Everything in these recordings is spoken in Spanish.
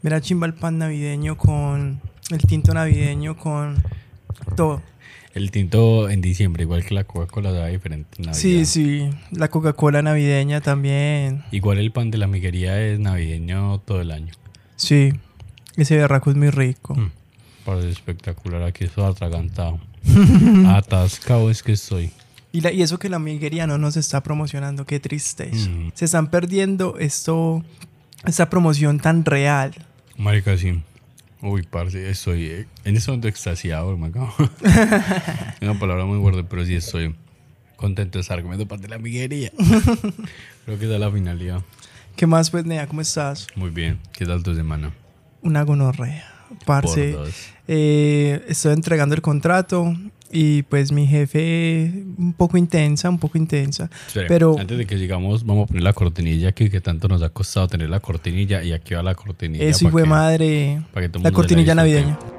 Mira, chimba el pan navideño con el tinto navideño con todo. El tinto en diciembre, igual que la Coca-Cola, sabe diferente en Navidad. Sí, sí, la Coca-Cola navideña también. Igual el pan de la amiguería es navideño todo el año. Sí, ese berraco es muy rico. Parece espectacular, aquí estoy atragantado. Atascado es que estoy. Y eso que la amiguería no nos está promocionando, qué tristeza. Se están perdiendo esta promoción tan real. Marica, sí. Uy, parce, estoy en este momento extasiado, me acabo. Es una palabra muy fuerte, pero sí estoy contento de estar comiendo pan de la amiguería. Creo que esa es la finalidad. ¿Qué más, pues, Nea? ¿Cómo estás? Muy bien, ¿qué tal tu semana? Una gonorrea, parce. Por dos. Estoy entregando el contrato y pues mi jefe un poco intensa. Espere, Pero antes de que sigamos, vamos a poner la cortinilla aquí, que tanto nos ha costado tener la cortinilla. Y aquí va la cortinilla. eso, hijo de madre, para que todo el la mundo cortinilla la disfrute. navideña.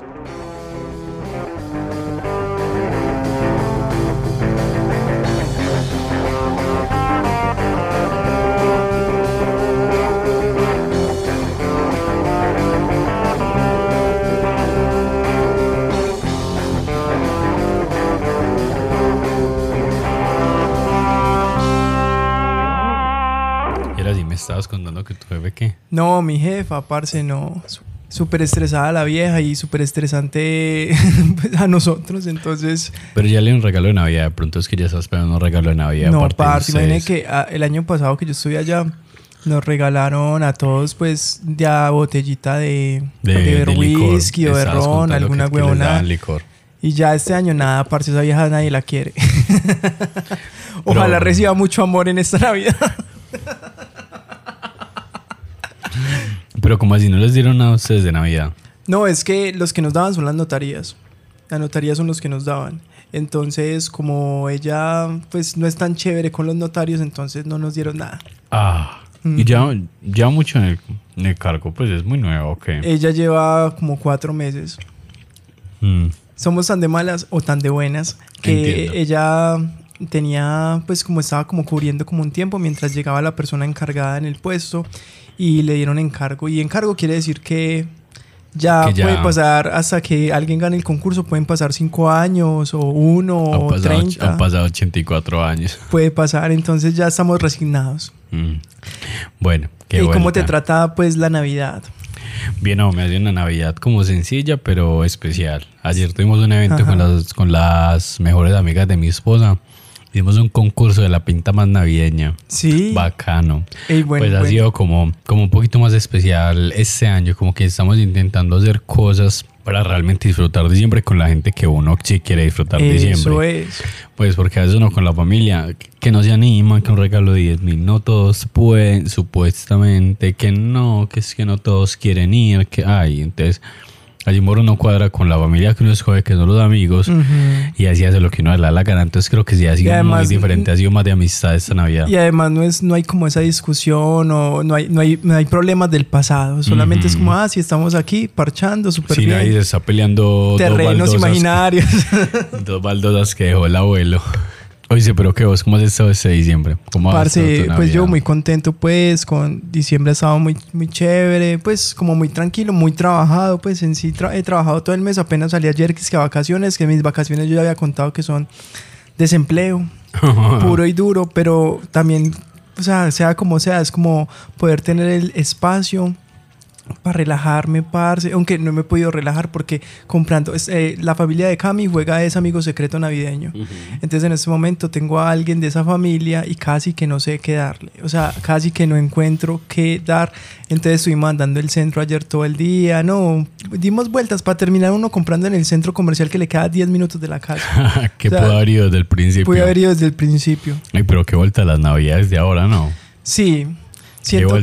Y ahora sí me estabas contando que tu jefe, ¿qué? No, mi jefa, parce, no. Súper estresada la vieja y súper estresante pues, a nosotros, entonces... Pero ya le di un regalo de Navidad. De pronto es que ya estás esperando un regalo de Navidad. No, aparte de parce, imagínate ustedes. que el año pasado que yo estuve allá, nos regalaron a todos, pues, ya botellita de licor. whisky o de Estabas ron, contando alguna que les huevona. daban licor. Y ya este año nada, parce, esa vieja nadie la quiere. Ojalá reciba mucho amor en esta Navidad. Pero como así no les dieron nada a ustedes de Navidad. No, es que los que nos daban son las notarías. Las notarías son los que nos daban. Entonces, como ella pues no es tan chévere con los notarios, entonces no nos dieron nada. Y ya mucho en el cargo, pues es muy nuevo, ¿ok? Ella lleva como 4 meses. Somos tan de malas o tan de buenas que Entiendo. ella tenía, pues como estaba como cubriendo como un tiempo mientras llegaba la persona encargada en el puesto y le dieron encargo. Y encargo quiere decir que ya puede pasar hasta que alguien gane el concurso, pueden pasar 5 años o 1 o 30. Han pasado 84 años. Puede pasar, entonces ya estamos resignados. Bueno, qué ¿Y cómo vuelta. te trata pues la Navidad? Bien, no, me hace una Navidad como sencilla, pero especial. Ayer tuvimos un evento Ajá. con las mejores amigas de mi esposa. Hicimos un concurso de la pinta más navideña. Sí. Bacano. Ey, bueno, Pues ha bueno. sido como un poquito más especial este año. Como que estamos intentando hacer cosas para realmente disfrutar diciembre con la gente que uno sí quiere disfrutar Eso diciembre. es. Pues porque a veces uno con la familia que no se anima, que un regalo de 10,000, no todos pueden, supuestamente, que no, que es que no todos quieren ir, que hay. Entonces, allí moro no cuadra con la familia que uno escoge, que son los amigos, y así hace lo que uno le da la gana. Entonces creo que sí ha sido además, muy diferente, ha sido más de amistad esta Navidad. Y además no hay como esa discusión o no hay problemas del pasado. Solamente es como, si estamos aquí parchando súper Sí, bien. nadie se está peleando Terrenos imaginarios. dos baldosas que dejó el abuelo. Oye, pero ¿qué vos? ¿Cómo has estado este diciembre? ¿Cómo has estado Parce, tu pues yo Navidad? muy contento pues, con diciembre ha estado muy, muy chévere, pues como muy tranquilo, muy trabajado, pues en sí he trabajado todo el mes, apenas salí ayer que es que a vacaciones, que mis vacaciones yo ya había contado que son desempleo, puro y duro, pero también, o sea como sea, es como poder tener el espacio para relajarme, parce, aunque no me he podido relajar porque comprando, la familia de Cami juega es amigo secreto navideño. Entonces en este momento tengo a alguien de esa familia y casi que no sé qué darle, o sea, casi que no encuentro qué dar. Entonces estuvimos andando el centro ayer todo el día, no, dimos vueltas para terminar uno comprando en el centro comercial que le queda 10 minutos de la casa. ¿Qué O sea, pudo haber ido desde el principio? Pude haber ido desde el principio. Ay, pero qué vuelta a las Navidades de ahora, ¿no? Sí. Siento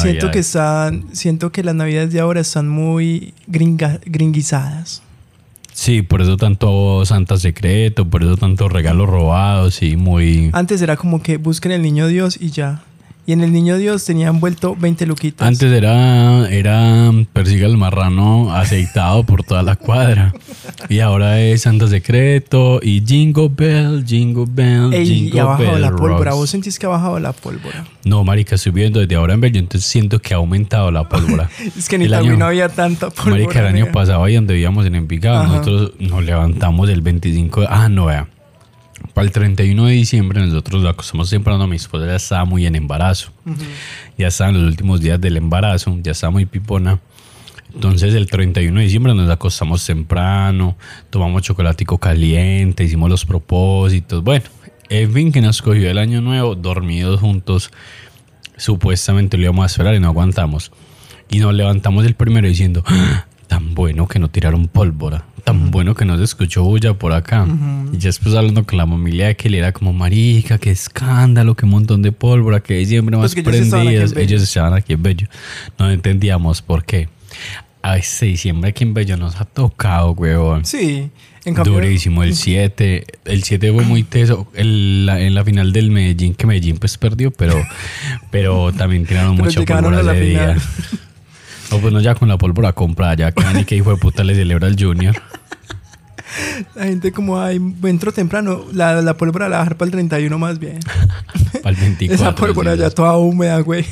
que las navidades de ahora están muy gringuizadas. Sí, por eso tanto Santa secreto, por eso tantos regalos robados y muy... Antes era como que busquen el niño Dios y ya. Y en el Niño Dios tenía envuelto 20 luquitas. Antes era Persiga al Marrano aceitado por toda la cuadra. Y ahora es Santo Secreto y Jingle Bell, Jingle Bell, Ey, Jingle y ha bajado Bell la pólvora. Rocks. ¿Vos sentís que ha bajado la pólvora? No, marica, estoy viendo desde ahora en Bello, entonces siento que ha aumentado la pólvora. Es que en El Itagüí año- no había tanta pólvora. Marica, el año nea. pasado ahí donde vivíamos en Envigado, Ajá. nosotros nos levantamos el 25 no, vea. Para el 31 de diciembre nosotros lo acostamos temprano. Mi esposa ya estaba muy en embarazo. Ya estaban los últimos días del embarazo, ya estaba muy pipona. Entonces el 31 de diciembre nos acostamos temprano, tomamos chocolatico caliente, hicimos los propósitos. Bueno, en fin, que nos cogió el año nuevo, dormidos juntos. Supuestamente lo íbamos a esperar y no aguantamos. Y nos levantamos el primero diciendo, "Ah, tan bueno que no tiraron pólvora, tan bueno que no se escuchó bulla por acá". Y ya después hablando con la familia de que él era como, marica, qué escándalo, qué montón de pólvora, qué diciembre más Pues que ellos estaban aquí en prendidas. Bello. Ellos estaban aquí en Bello. No entendíamos por qué. A ese diciembre aquí en Bello nos ha tocado, huevón. Sí. En cambio, Durísimo, el 7. El 7 fue muy teso. En la final del Medellín, que Medellín pues perdió, pero también tiraron Pero mucha llegaron pólvora a la ese día. final. No, pues no, ya con la pólvora comprada, ya que ni que hijo de puta le celebra el Junior. la gente como, ay, entro temprano. La pólvora la dejar para el 31 más bien. Para el 24. Esa pólvora sí, ya toda húmeda, güey.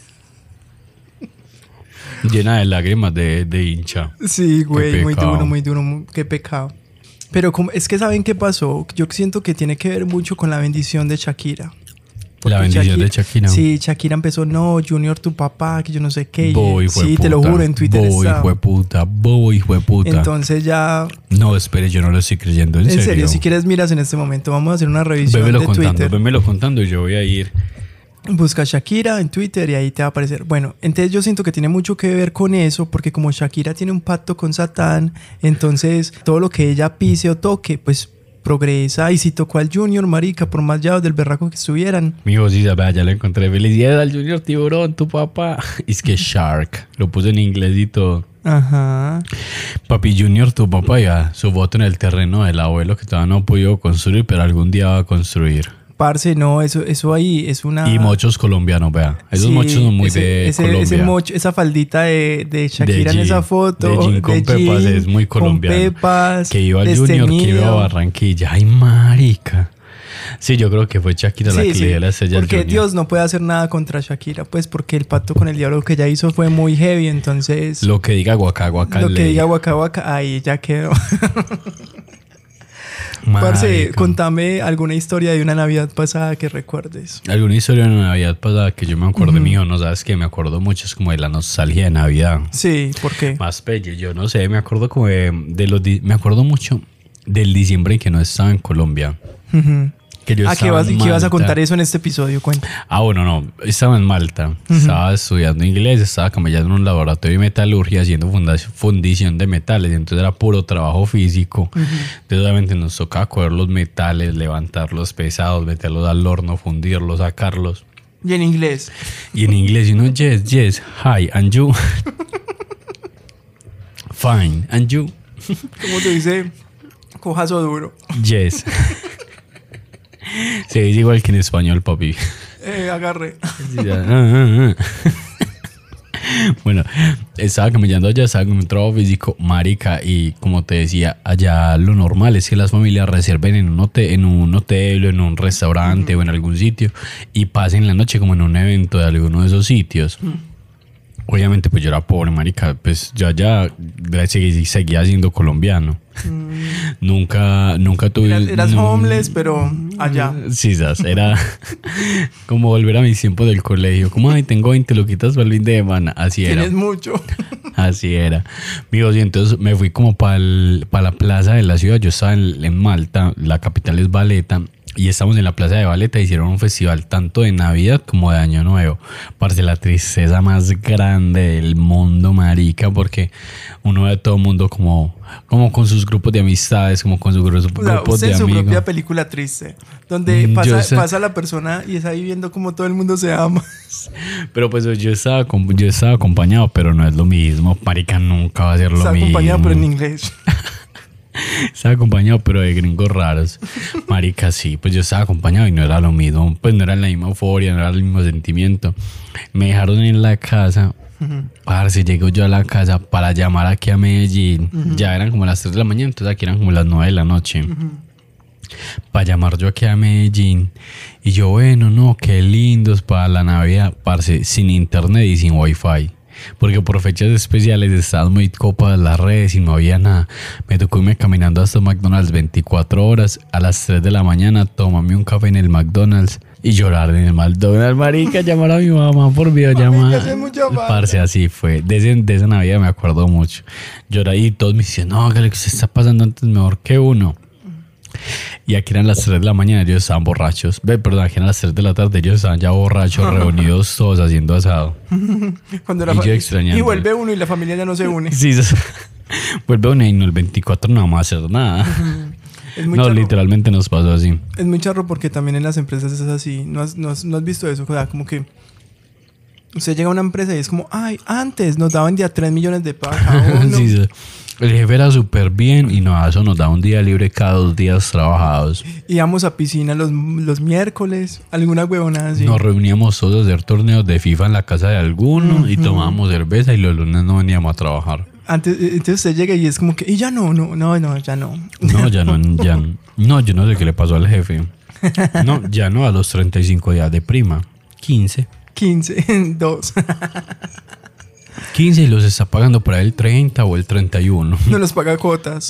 llena de lágrimas de hincha. Sí, güey, muy pecado. duro, muy duro. Qué pecado. Pero es que ¿saben qué pasó? Yo siento que tiene que ver mucho con la bendición de Shakira. La Porque bendición de Shakira. Sí, Shakira empezó, no, Junior, tu papá, que yo no sé qué. Bobo hijo de Sí, te lo puta. juro, en Twitter Bobo está. hijo de puta. Bobo hijo de puta. Entonces ya, No, espere, yo no lo estoy creyendo. En en serio, serio. si quieres miras en este momento, vamos a hacer una revisión de Vémelo contando y yo voy a ir. Busca Shakira en Twitter y ahí te va a aparecer. Bueno, entonces yo siento que tiene mucho que ver con eso, porque como Shakira tiene un pacto con Satán, entonces todo lo que ella pise o toque, pues progresa. Y si tocó al Junior, marica, por más llaves del berraco que estuvieran. Mijo, sí, vea, ya lo encontré. Felicidades al Junior Tiburón, tu papá. Es que Shark. Lo puse en inglés y todo. Ajá. Papi Junior, tu papá ya. Su voto en el terreno del abuelo que todavía no ha podido construir, pero algún día va a construir. Parce, no, eso ahí es una... Y mochos colombianos, vea. Esos Sí, mochos son muy ese, de ese, Colombia. ese mocho, esa faldita de Shakira en jean, esa foto. de jean con pepas, es muy colombiano. Con pepas. Que iba al Junior, que iba a desteñido. Barranquilla. Ay, marica. Sí, yo creo que fue Shakira la que le dio la estrella al porque Junior. Dios no puede hacer nada contra Shakira, pues porque el pacto con el diablo que ella hizo fue muy heavy, entonces Lo que diga Guacá, Guacá lo es que ley. diga Waka Waka, ahí ya quedó. Marica. Parce, contame alguna historia de una Navidad pasada que recuerdes. Alguna historia de Navidad pasada que yo me acuerdo mío, no sabes que me acuerdo mucho, es como de la nostalgia de Navidad. Sí, ¿por qué? Más pelle, yo no sé, me acuerdo como me acuerdo mucho del diciembre en que no estaba en Colombia. Ujú. Que yo ¿Qué estaba vas, en qué vas a Malta. contar eso en este episodio? Cuenta. Ah, bueno, no, estaba en Malta, estaba estudiando inglés, estaba camellando en un laboratorio de metalurgia haciendo fundición de metales, entonces era puro trabajo físico. Entonces obviamente nos tocaba coger los metales, levantarlos pesados, meterlos al horno, fundirlos, sacarlos. Y en inglés. Y en inglés, uno, yes, hi, and you. Fine, and you. ¿Cómo se dice? Cojazo duro. Yes. Se dice igual que en español, papi. Agarre. Bueno, estaba caminando allá, estaba con un trabajo físico, marica, y como te decía, allá lo normal es que las familias reserven en un hotel o en un restaurante o en algún sitio y pasen la noche como en un evento de alguno de esos sitios. Obviamente pues yo era pobre, marica, pues yo allá seguía siendo colombiano. Nunca tuve... Eras homeless, pero allá. Sí, era como volver a mis tiempos del colegio. Como, ay, tengo 20 luquitas para el fin de semana. Así era. Tienes mucho. Así era. Amigos, y entonces me fui como para la plaza de la ciudad. Yo estaba en Malta, la capital es Valeta. Y estamos en la plaza de Valeta, hicieron un festival tanto de Navidad como de Año Nuevo. Parce, la tristeza más grande del mundo, marica, porque uno ve a todo el mundo como con sus grupos de amistades, como con sus grupos Usted de en su amigos. propia película triste, donde Yo sé. pasa la persona y está viviendo como todo el mundo se ama. Pero pues yo estaba acompañado, pero no es lo mismo. Marica, nunca va a ser lo Está mismo. acompañado, pero en inglés. Estaba acompañado, pero de gringos raros. Marica, sí, pues yo estaba acompañado y no era lo mismo. Pues no era la misma euforia, no era el mismo sentimiento. Me dejaron en la casa. Parce, llego yo a la casa para llamar aquí a Medellín. Ya eran como las 3 de la mañana, entonces aquí eran como las 9 de la noche. Para llamar yo aquí a Medellín. Y yo, bueno, no, qué lindos para la Navidad. Parce, sin internet y sin wifi. Porque por fechas especiales estaban muy copadas las redes y no había nada. Me tocó irme caminando hasta McDonald's 24 horas. A las 3 de la mañana, tomarme un café en el McDonald's y llorar en el McDonald's, marica, llamar a mi mamá por videollamada. Parce, así fue. De esa Navidad me acuerdo mucho. Lloré y todos me decían, no, que lo que se está pasando antes es mejor que uno. Y aquí eran las 3 de la mañana, ellos estaban borrachos. Perdón, aquí eran las 3 de la tarde, ellos estaban ya borrachos, reunidos todos haciendo asado. Cuando y yo extrañando. Y vuelve uno y la familia ya no se une. Sí, vuelve uno y no, el 24 no vamos a hacer nada. No, charro. Literalmente nos pasó así. Es muy charro porque también en las empresas es así. ¿No has visto eso? O sea, como que usted llega a una empresa y es como, ay, antes nos daban día 3 millones de paga. Sí, el jefe era súper bien y no, eso nos da un día libre cada 2 días trabajados. Íbamos a piscina los miércoles, alguna huevona así. Nos reuníamos todos a hacer torneos de FIFA en la casa de alguno y tomábamos cerveza y los lunes no veníamos a trabajar. Entonces usted llega y es como que, y ya no, ya no. No, ya no. No, yo no sé qué le pasó al jefe. No, ya no a los 35 días de prima. 15, 2. 15 y los está pagando para el 30 o el 31. No los paga cuotas.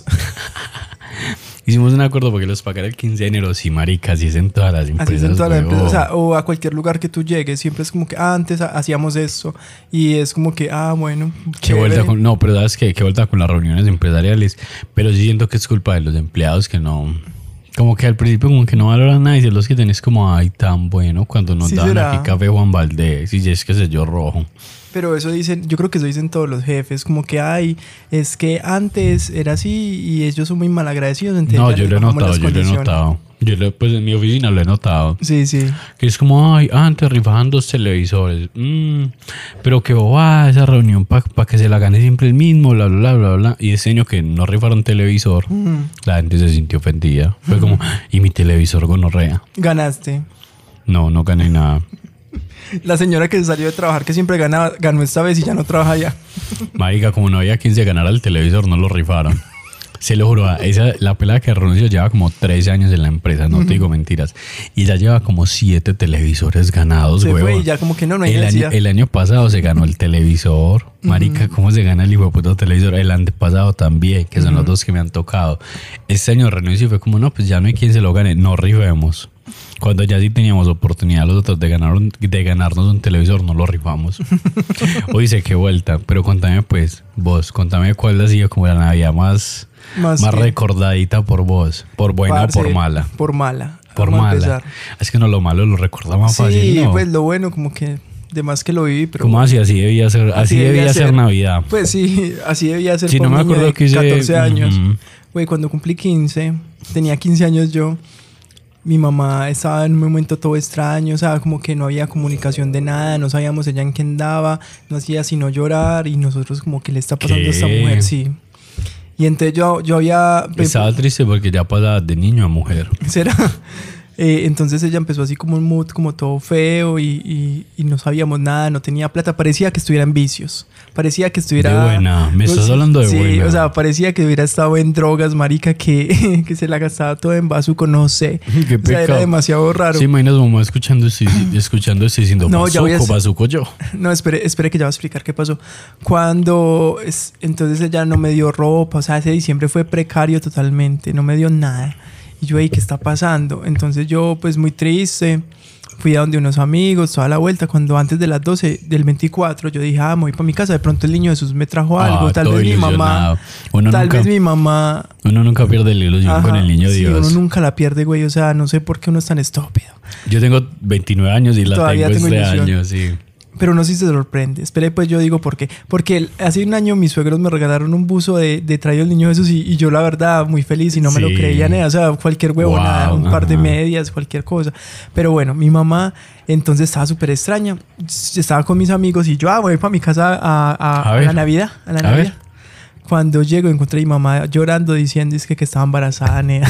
Hicimos un acuerdo porque los pagara el 15 de enero. Sí, marica, así es en todas las empresas. Así es en todas las empresas. O sea, o a cualquier lugar que tú llegues, siempre es como que, antes hacíamos esto. Y es como que, bueno. Qué vuelta con, no, pero sabes qué vuelta con las reuniones empresariales. Pero sí siento que es culpa de los empleados que no. Como que al principio como que no valoran nada y son los que tenés como, ay, tan bueno cuando nos sí daban será. Aquí café Juan Valdés y es que sé yo rojo. Pero eso dicen, yo creo que eso dicen todos los jefes, como que es que antes era así y ellos son muy malagradecidos. No, yo lo he notado. Pues en mi oficina lo he notado. Sí. Que es como, ay, antes rifaban 2 televisores. Pero que esa reunión para que se la gane siempre el mismo, bla, bla, bla, bla, bla. Y ese año que no rifaron televisor, la gente se sintió ofendida. Fue como, y mi televisor gonorrea. Ganaste. No gané nada. La señora que salió de trabajar, que siempre ganó esta vez y ya no trabaja ya. Marica, como no había quien se ganara el televisor, no lo rifaron. Se lo juro, la pelada que renunció lleva como 13 años en la empresa, no te digo mentiras. Y ya lleva como 7 televisores ganados, se huevón. fue y ya como que no hay necesidad. El año pasado se ganó el televisor. Marica, ¿cómo se gana el hijo de puto televisor? El antepasado también, que son los 2 que me han tocado. Este año renunció y fue como, no, pues ya no hay quien se lo gane, no rifemos. Cuando ya sí teníamos oportunidad los otros de ganarnos un televisor, no lo rifamos. Hoy sé qué vuelta, pero contame pues, vos, contame cuál ha sido como la Navidad más recordadita por vos, por buena o por mala. Por mala. Por mala. Es que no, lo malo lo recuerda más fácil, sí, ¿no? pues lo bueno como que de más que lo viví, pero ¿cómo así? Así debía ser, así debía ser Navidad. Pues sí, así debía ser. Sí, no me acuerdo que hice 14 años. Güey, cuando cumplí 15, tenía 15 años yo. Mi mamá estaba en un momento todo extraño, o sea, como que no había comunicación de nada, no sabíamos ella en qué andaba, no hacía sino llorar y nosotros como que le está pasando a esta mujer, sí. Y entonces yo había... Estaba triste porque ya pasaba de niño a mujer. ¿Será? Entonces ella empezó así como un mood como todo feo y no sabíamos nada, no tenía plata, parecía que estuviera en vicios, parecía que estuviera... De buena, me estás hablando de buena. Sí, o sea, parecía que hubiera estado en drogas, marica, que se la gastaba todo en bazuco, no sé. Qué o sea, era demasiado raro. Sí, imaginas mamá escuchando esto diciendo, no, bazuco yo. No, espere que ya voy a explicar qué pasó. Entonces ella no me dio ropa, o sea, ese diciembre fue precario totalmente, no me dio nada. Y yo, ¿qué está pasando? Entonces yo, pues muy triste, fui a donde unos amigos, toda la vuelta. Cuando antes de las 12 del 24, yo dije, me voy para mi casa. De pronto el niño Jesús me trajo algo. Tal vez mi mamá. Uno nunca pierde la ilusión con el niño Dios. Uno nunca la pierde, güey. O sea, no sé por qué uno es tan estúpido. Yo tengo 29 años y la tengo este año, sí. Pero no sé si se sorprende. Espere, pues yo digo por qué. Porque hace un año mis suegros me regalaron un buzo de traído el niño Jesús y yo la verdad muy feliz y no me lo creía. O sea, cualquier huevona, un par de medias, cualquier cosa. Pero bueno, mi mamá entonces estaba súper extraña. Estaba con mis amigos y yo voy para mi casa a la Navidad. Cuando llego encontré a mi mamá llorando diciendo es que estaba embarazada, nea.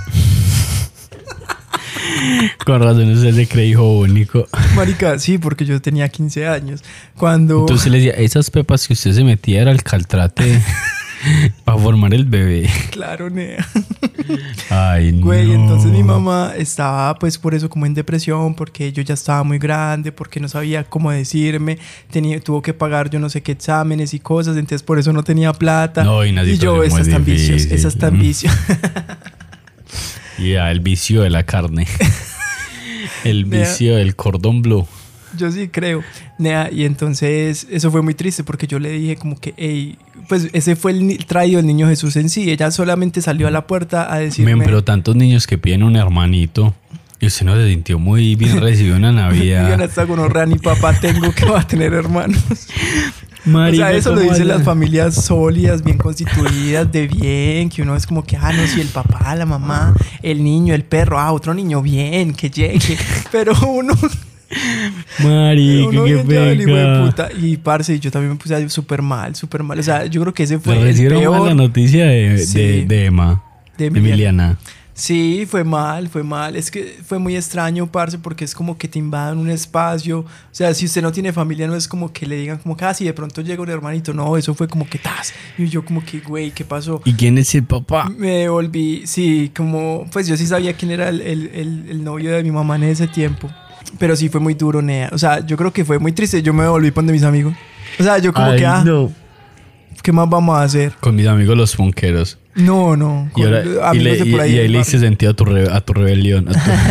Con razón usted se cree hijo único. Marica, sí, porque yo tenía 15 años. Cuando... Entonces le decía, esas pepas que usted se metía era el caltrate para formar el bebé. Claro, nea. Ay, no. Güey, entonces mi mamá estaba pues por eso como en depresión, porque yo ya estaba muy grande, porque no sabía cómo decirme, tuvo que pagar yo no sé qué exámenes y cosas, entonces por eso no tenía plata. No, y yo, esas tan vicios, esas tan vicios. Ya, el vicio de la carne. El vicio del cordón blue. Yo sí creo. Nea, y entonces eso fue muy triste porque yo le dije como que, hey, pues ese fue el traído del niño Jesús en sí. Ella solamente salió a la puerta a decirme... Men, pero tantos niños que piden un hermanito y usted no se sintió muy bien recibido en la Navidad. Digan hasta con ni papá tengo que va a tener hermanos. Marica, o sea, eso lo dicen las familias sólidas, bien constituidas, de bien, que uno es como que, no, si el papá, la mamá, el niño, el perro, otro niño bien, que llegue. Pero uno... Marica, qué pega. Y parce, yo también me puse súper mal, súper mal. O sea, yo creo que ese fue el peor. La noticia de Emma, de Emiliana. Sí, fue mal. Es que fue muy extraño, parce, porque es como que te invadan un espacio. O sea, si usted no tiene familia, no es como que le digan como que, si de pronto llega un hermanito. No, eso fue como que, Y yo como que, güey, ¿qué pasó? ¿Y quién es el papá? Me volví, sí, como, pues yo sí sabía quién era el novio de mi mamá en ese tiempo. Pero sí fue muy duro, nea. O sea, yo creo que fue muy triste. Yo me volví con de mis amigos. O sea, yo como que, no. ¿Qué más vamos a hacer? Con mis amigos los punqueros. No. Y ahí le hice sentido a tu rebelión.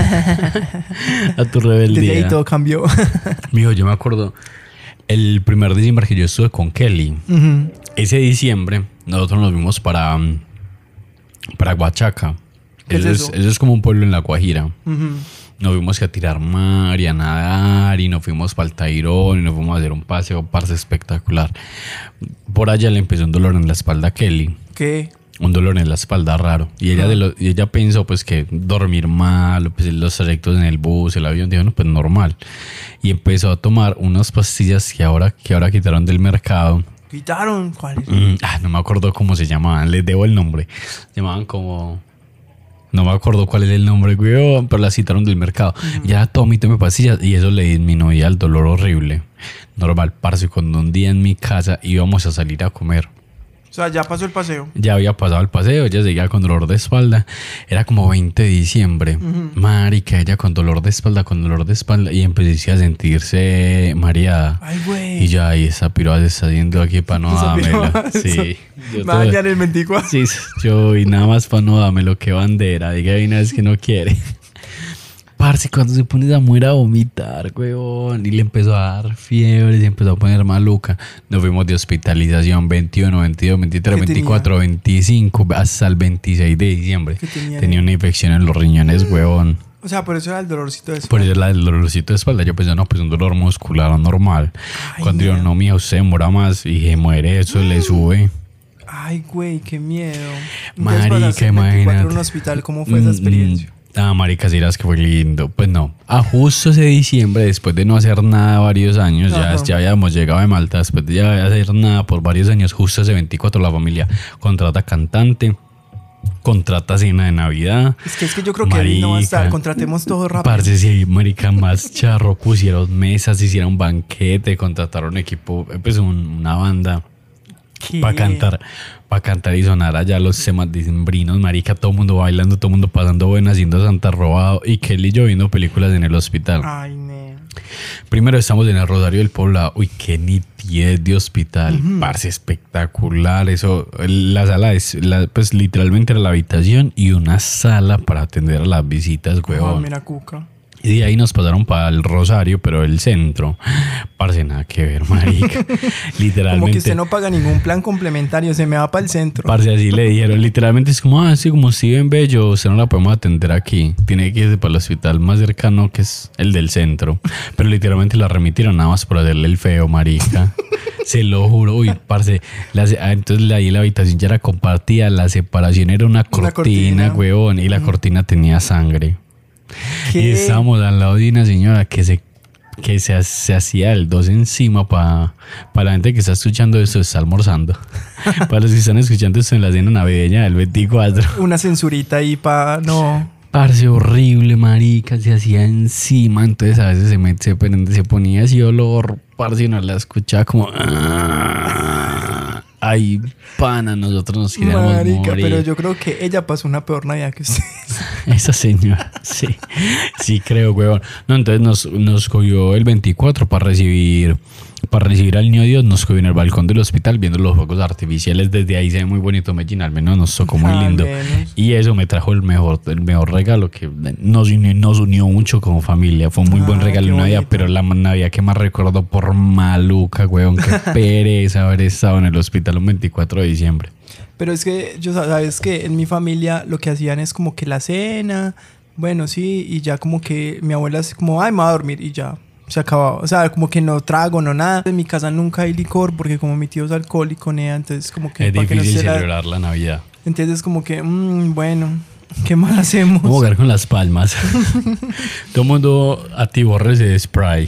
A tu rebeldía. Desde ahí todo cambió. Mijo, yo me acuerdo el primer diciembre que yo estuve con Kelly. Ese diciembre nosotros nos fuimos para Huachaca. Eso es como un pueblo en La Guajira. Nos fuimos a tirar mar y a nadar y nos fuimos para el Tayrón y nos fuimos a hacer un paseo, parce, espectacular. Por allá le empezó un dolor en la espalda a Kelly. ¿Qué? Un dolor en la espalda raro. Y ella pensó pues que dormir mal, pues, los trayectos en el bus, el avión, dijo, no, pues normal. Y empezó a tomar unas pastillas que ahora quitaron del mercado. ¿Quitaron? ¿Cuáles? No me acuerdo cómo se llamaban, les debo el nombre. Se llamaban como... No me acuerdo cuál es el nombre, güey, pero la citaron del mercado. Ya tome pastillas y eso le disminuía el dolor horrible. Normal, parce, cuando un día en mi casa íbamos a salir a comer. O sea, ya pasó el paseo. Ya había pasado el paseo, ella seguía con dolor de espalda. Era como 20 de diciembre. Marica, ella con dolor de espalda. Y empecé a sentirse mareada. Ay, güey. Y ya, y esa piroa se está yendo aquí para no dármela. Sí. Vaya en el 24. Sí, yo y nada más para no dármelo. Qué bandera. Diga una vez que no quiere. Parce, cuando se pone esa mujer a vomitar, weón, y le empezó a dar fiebre, se empezó a poner maluca. Nos fuimos de hospitalización 21, 22, 23, 24, 25, hasta el 26 de diciembre. Tenía una infección en los riñones, weón. O sea, por eso era el dolorcito de espalda. Por eso era el dolorcito de espalda. Yo pensé, no, pues un dolor muscular normal. Ay, cuando yo, no, mía, usted demora más y se muere, eso le sube. Ay, güey, qué miedo. Marica, imagínate. En un hospital, ¿cómo fue esa experiencia? Marica, si dirás que fue lindo. Pues no, justo ese diciembre, después de no hacer nada varios años, ya habíamos llegado de Malta, después de ya hacer nada por varios años, justo ese 24 la familia contrata cantante, contrata cena de Navidad. Es que yo creo que él no va a estar, contratemos todo rápido. Parce, sí, marica, más charro, pusieron mesas, hicieron banquete, contrataron equipo, pues una banda. Para cantar y sonar allá los temas dicembrinos, marica, todo el mundo bailando, todo el mundo pasando buena, haciendo Santa robado y Kelly y yo viendo películas en el hospital. Ay, ne. Primero estamos en el Rosario del Poblado. Uy, qué nitidez de hospital. Parce, espectacular. Eso, la sala es, pues literalmente era la habitación y una sala para atender a las visitas, huevón. Mira, cuca. Y de ahí nos pasaron para el Rosario, pero el centro. Parce, nada que ver, marica. Literalmente. Como que usted no paga ningún plan complementario, se me va para el centro. Parce, así le dijeron. Literalmente es como, así como si ven bello, usted no la podemos atender aquí. Tiene que irse para el hospital más cercano, que es el del centro. Pero literalmente la remitieron nada más por hacerle el feo, marica. Se lo juro. Uy, parce. Entonces ahí la habitación ya era compartida. La separación era una cortina, huevón. Y la cortina tenía sangre. ¿Qué? Y estábamos al lado de una señora que se que se hacía el 2 encima para la gente que está escuchando esto, está almorzando. Para los que están escuchando esto en la cena navideña del 24. Una censurita ahí para no. Parce, horrible, marica, se hacía encima. Entonces a veces se ponía así olor, parce, y no la escuchaba como. Ay, pana, nosotros nos queríamos Marica, morir. pero yo creo que ella pasó una peor Navidad que usted. Esa señora, sí. Sí, creo, huevón. No, entonces nos cogió el 24 para recibir al niño Dios. Nos cogió en el balcón del hospital viendo los fuegos artificiales. Desde ahí se ve muy bonito Medellín. Al menos nos tocó muy lindo. Y eso me trajo el mejor regalo que nos unió mucho como familia. Fue un muy buen regalo de Navidad, pero la Navidad que más recuerdo por maluca, huevón. Qué pereza haber estado en el hospital un 24 de diciembre. Pero es que yo sabes que en mi familia lo que hacían es como que la cena, bueno, sí, y ya como que mi abuela es como, ay, me voy a dormir y ya se acababa. O sea, como que no trago, no nada. En mi casa nunca hay licor porque como mi tío es alcohólico, nea, entonces como que... Es difícil que no celebrar la Navidad. Entonces como que, bueno, ¿qué más hacemos? Vamos a jugar con las palmas. Todo el mundo atiborrece de spray.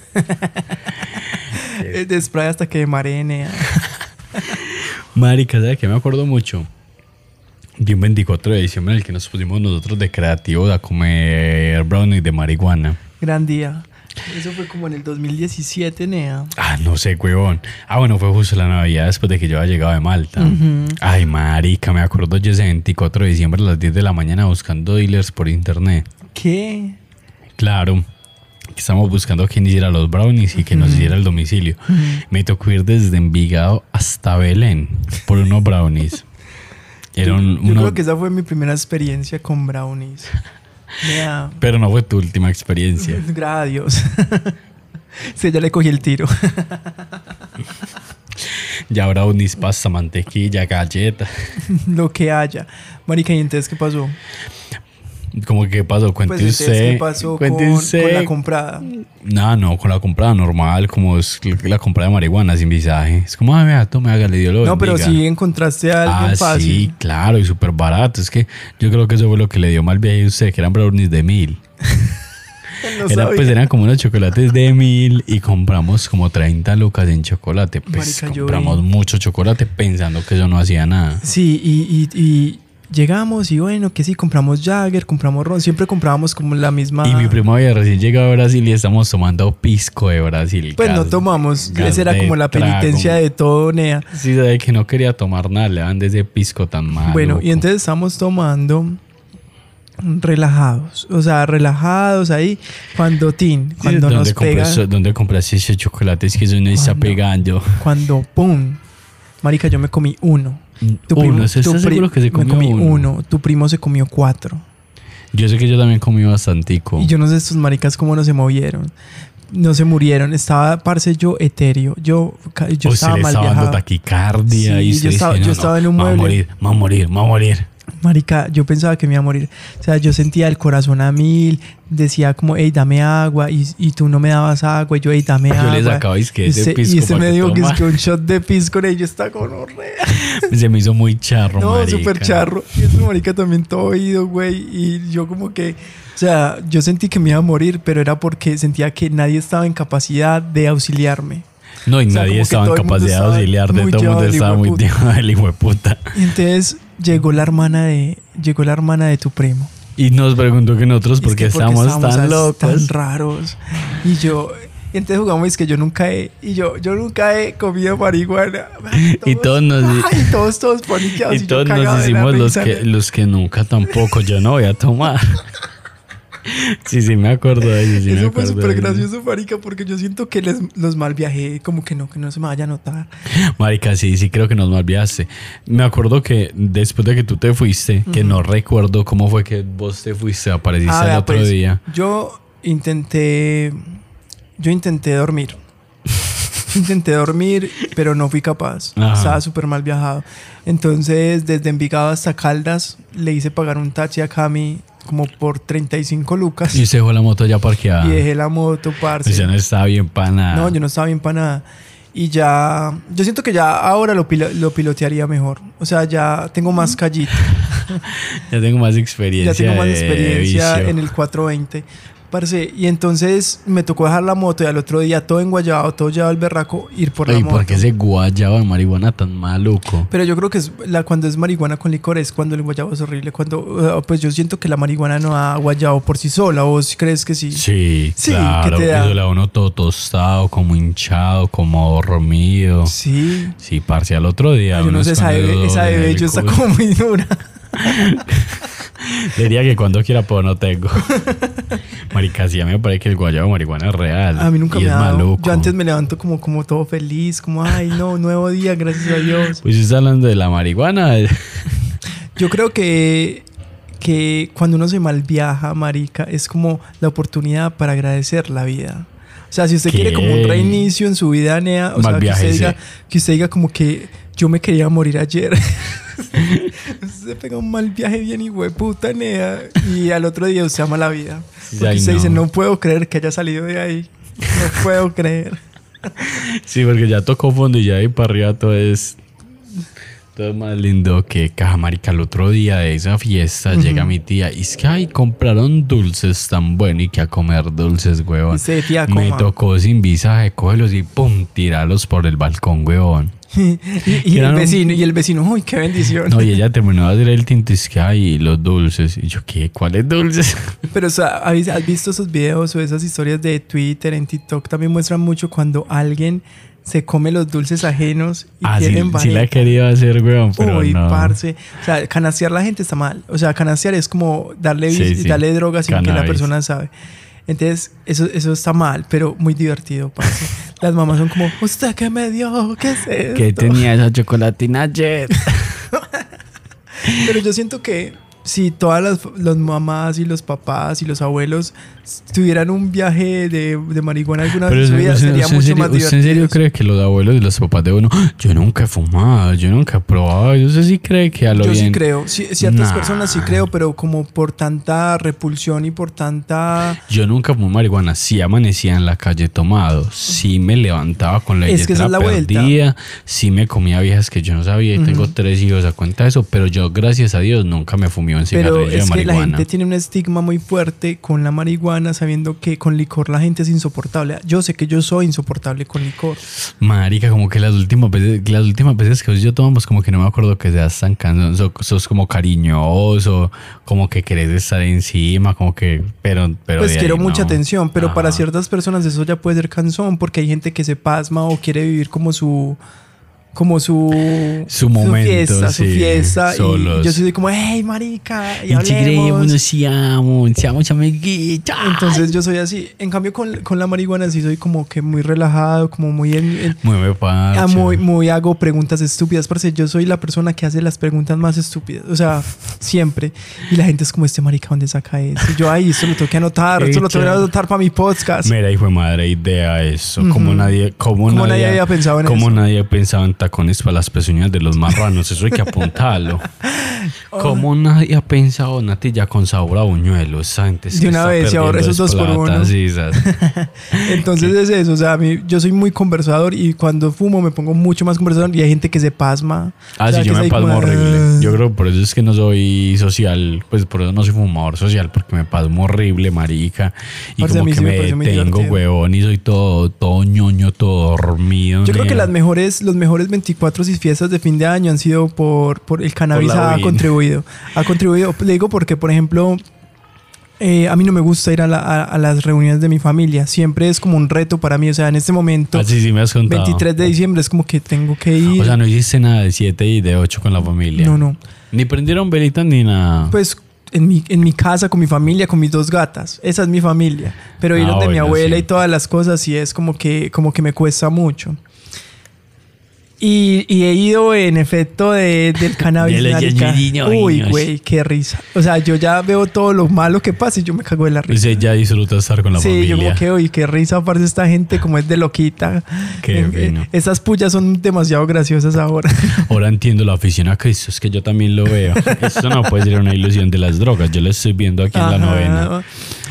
De spray hasta que maree, nea. Marica, ¿sabes qué? Me acuerdo mucho de un 24 de diciembre en el que nos pusimos nosotros de creativos a comer brownies de marihuana. Gran día. Eso fue como en el 2017, nea. No sé, huevón. Bueno, fue justo la Navidad después de que yo había llegado de Malta. Ay, marica, me acuerdo yo ese 24 de diciembre a las 10 de la mañana buscando dealers por internet. ¿Qué? Claro. Estamos buscando quién hiciera los brownies y que nos hiciera el domicilio. Me tocó ir desde Envigado hasta Belén por unos brownies. Yo creo que esa fue mi primera experiencia con brownies. Mira, pero no fue tu última experiencia. Gracias a Dios. Sí, ya le cogí el tiro. Ya brownies, pasta, mantequilla, galleta. Lo que haya. Marica, ¿y entonces qué pasó? ¿Cómo que qué pasó? Cuente pues usted. ¿Qué pasó Cuente con usted. la comprada? No, con la comprada normal, como es la comprada de marihuana sin visaje. Es como, vea, tome, hágale, Dios lo bendiga. No, pero sí encontraste a alguien fácil. Sí, claro, y súper barato. Es que yo creo que eso fue lo que le dio mal viaje a usted, que eran brownies de 1000. Eran como unos chocolates de 1000 y compramos como 30 lucas en chocolate. Pues marica, compramos mucho chocolate pensando que eso no hacía nada. Sí, y llegamos y bueno, que sí, compramos Jagger, compramos ron, siempre comprábamos como la misma... Y mi primo había recién llegado a Brasil y estamos tomando pisco de Brasil. Pues no tomamos, esa era como la penitencia de todo, nea. Sí, sabe que no quería tomar nada, le dan de ese pisco tan malo. Bueno, y entonces estamos tomando relajados, o sea, relajados ahí, cuando nos pega... ¿Dónde compraste ese chocolate? Es que eso no está pegando. Cuando, pum, marica, yo me comí uno. ¿Estás seguro que se comió me comí uno? Tu primo se comió 4. Yo sé que yo también comí bastantico. Y yo no sé estos maricas cómo no se movieron. No se murieron. Estaba, parce, yo etéreo. Yo estaba mal viajado. Dando taquicardia. Sí, y yo estaba en un mueble. Me voy a morir. Marica, yo pensaba que me iba a morir. O sea, yo sentía el corazón a 1000. Decía como, hey, dame agua. Y tú no me dabas agua. Y yo, hey, dame agua. Yo le sacaba ese pisco. Y me dijo que es que un shot de pisco. Y yo estaba con horror. Se me hizo muy charro, no, marica. Súper charro. Y este marica también todo oído, güey. Y yo como que... O sea, yo sentí que me iba a morir, pero era porque sentía que nadie estaba en capacidad de auxiliarme. No, y nadie estaba en capacidad de auxiliarte. Todo el mundo estaba muy tío del hijo de puta. Y entonces llegó la hermana de tu primo. Y nos preguntó que nosotros porque estábamos tan locos. Tan raros. Y entonces jugamos, es que yo nunca he comido marihuana. Y todos paniqueados. Y todos nos hicimos los que nunca tampoco. Yo no voy a tomar. Sí, me acuerdo de eso. Eso fue súper gracioso, marica, porque yo siento que los mal viajé, como que no se me vaya a notar. Marica, sí, creo que nos mal viajaste. Me acuerdo que después de que tú te fuiste, que no recuerdo cómo fue que vos te fuiste, apareciste el otro día. Yo intenté dormir. Intenté dormir, pero no fui capaz. Ajá. Estaba súper mal viajado. Entonces, desde Envigado hasta Caldas, le hice pagar un taxi a Cami como por 35 lucas. Y se dejó la moto ya parqueada. Y dejé la moto, parce. Pues ya no estaba bien para nada. No, yo no estaba bien para nada. Y ya... Yo siento que ya ahora lo pilotearía mejor. O sea, ya tengo más callito. Ya tengo más experiencia. Ya tengo más experiencia en el 420. Parce, y entonces me tocó dejar la moto y al otro día todo enguayado, todo llevado al berraco, ir por la Ey, moto. ¿por qué ese guayabo de marihuana tan maluco? Pero yo creo que cuando es marihuana con licor es cuando el guayabo es horrible. Cuando, pues yo siento que la marihuana no da guayabo por sí sola. ¿Vos crees que sí? Sí, Sí, claro. ¿qué te da? Eso le da uno todo tostado, como hinchado, como dormido. Sí. Sí, parce, al otro día. Ay, yo no uno sé, es esa con el de doble bello está culo. como muy dura. Diría que cuando quiera, pero no tengo. Marica, sí, a mí me parece que el guayabo de marihuana es real. A mí nunca y me es ha dado. maluco. Yo antes me levanto como todo feliz, como, ay, no, nuevo día, gracias a Dios. Pues si está hablando de la marihuana. Yo creo que cuando uno se malviaja, marica, es como la oportunidad para agradecer la vida. O sea, si usted ¿Qué? quiere como un reinicio en su vida, Nea, o sea, Malviájese. que usted diga como que yo me quería morir ayer. Usted pega un mal viaje bien hijueputa, Nea, y al otro día usted ama la vida. Porque Ay, usted no. dice, no puedo creer que haya salido de ahí. No puedo creer. Sí, porque ya tocó fondo y ya ahí para arriba todo es más lindo que caja, marica. El otro día de esa fiesta llega mi tía y es que ay, compraron dulces tan buenos y que a comer dulces, huevón. Y se tía, Me coma. tocó sin visaje, cógelos y pum, tirarlos por el balcón, huevón. y el vecino, uy, qué bendición. No, y ella terminó de hacer el tinte, es que ay, los dulces. Y yo, ¿qué? ¿Cuáles dulces? Pero, o sea, ¿has visto esos videos o esas historias de Twitter, en TikTok? También muestran mucho cuando alguien se come los dulces ajenos y Ah, sí, tienen sí la he vareta. querido hacer, weón, pero Uy, no. parce. O sea, canastear a la gente está mal. O sea, canastear es como darle, Sí, sí. darle drogas sin que la Cannabis. persona sabe. Entonces, eso está mal, pero muy divertido, parce. Las mamás son como, ¿usted qué me dio? ¿Qué es esto? ¿Qué tenía esa chocolatina ayer? Pero yo siento que si todas las mamás y los papás y los abuelos tuvieran un viaje de marihuana alguna vez en su vida, sería mucho más ¿Usted en serio divertido. cree que los abuelos y los papás de uno, yo nunca he fumado, yo nunca he probado? ¿Usted sí cree que a lo Yo bien? sí creo, ciertas Nah. personas sí creo, pero como por tanta repulsión y por tanta... Yo nunca fumé marihuana, sí amanecía en la calle tomado, sí me levantaba con la Es que esa es la vuelta. perdida, sí me comía viejas que yo no sabía y tengo 3 hijos a cuenta de eso, pero yo gracias a Dios nunca me fumé un Pero cigarrillo de es que la marihuana. gente tiene un estigma muy fuerte con la marihuana, sabiendo que con licor la gente es insoportable. Yo sé que yo soy insoportable con licor. Marica, como que las últimas veces que vos y yo tomamos, como que no me acuerdo que seas tan cansado, sos como cariñoso, como que querés estar encima, como que, pero Pues de quiero ahí mucha no. atención, pero para Ajá. ciertas personas eso ya puede ser cansón, porque hay gente que se pasma o quiere vivir como su momento, su sí, fiesta. solos. Y yo soy como, hey, marica, y Integrémonos, hablemos. seamos amiguitos. Entonces yo soy así. En cambio con la marihuana sí soy como que muy relajado, como muy Mueve parche. muy hago preguntas estúpidas, parce. Yo soy la persona que hace las preguntas más estúpidas. O sea, siempre. Y la gente es como, este marica, ¿dónde saca eso? Y yo, ay, esto lo tengo que anotar. Esto lo tengo que anotar para mi podcast. Mira, hijo de madre, idea eso. Como nadie había pensado en como eso. nadie ha pensado en tacones para las pezuñas de los marranos. Eso hay que apuntarlo. Como nadie ha pensado natilla con sabor a buñuelo. Esa gente De una vez, y ahora esos 2 por 1. Sí, ¿sabes? Entonces es eso, o sea, yo soy muy conversador y cuando fumo me pongo mucho más conversador y hay gente que se pasma. Ah, O sea, sí, que yo me es ahí pasmo como, horrible. Yo creo que por eso es que no soy social, pues por eso no soy fumador social, porque me pasmo horrible, marica. Y Parce, a como mí que sí me me parece muy detengo, divertido. huevón, y soy todo ñoño, todo dormido. Yo creo que nea. los mejores 24 y fiestas de fin de año han sido por el cannabis. Por la Ha weed. contribuido. Le digo porque, por ejemplo, a mí no me gusta ir a las reuniones de mi familia. Siempre es como un reto para mí. O sea, en este momento, Ah, sí, me has contado. 23 de diciembre, es como que tengo que ir. O sea, no hiciste nada de 7 y de 8 con la familia. No. Ni prendieron velitas ni nada. Pues en mi casa, con mi familia, con mis 2 gatas. Esa es mi familia. Pero ir Ah, donde mi bueno, abuela sí. y todas las cosas, sí es como que me cuesta mucho. Y he ido en efecto del cannabis. De los marica. ñoñiños. Uy, güey, qué risa. O sea, yo ya veo todo lo malo que pasa y yo me cago de la risa. Dice, ya disfruta estar con la Sí, familia. yo como que, uy, qué risa, aparte esta gente como es de loquita. Qué fino. Esas pullas son demasiado graciosas ahora. Ahora entiendo la afición a Cristo, es que yo también lo veo. Esto no puede ser una ilusión de las drogas, yo lo estoy viendo aquí en la Ajá. novena.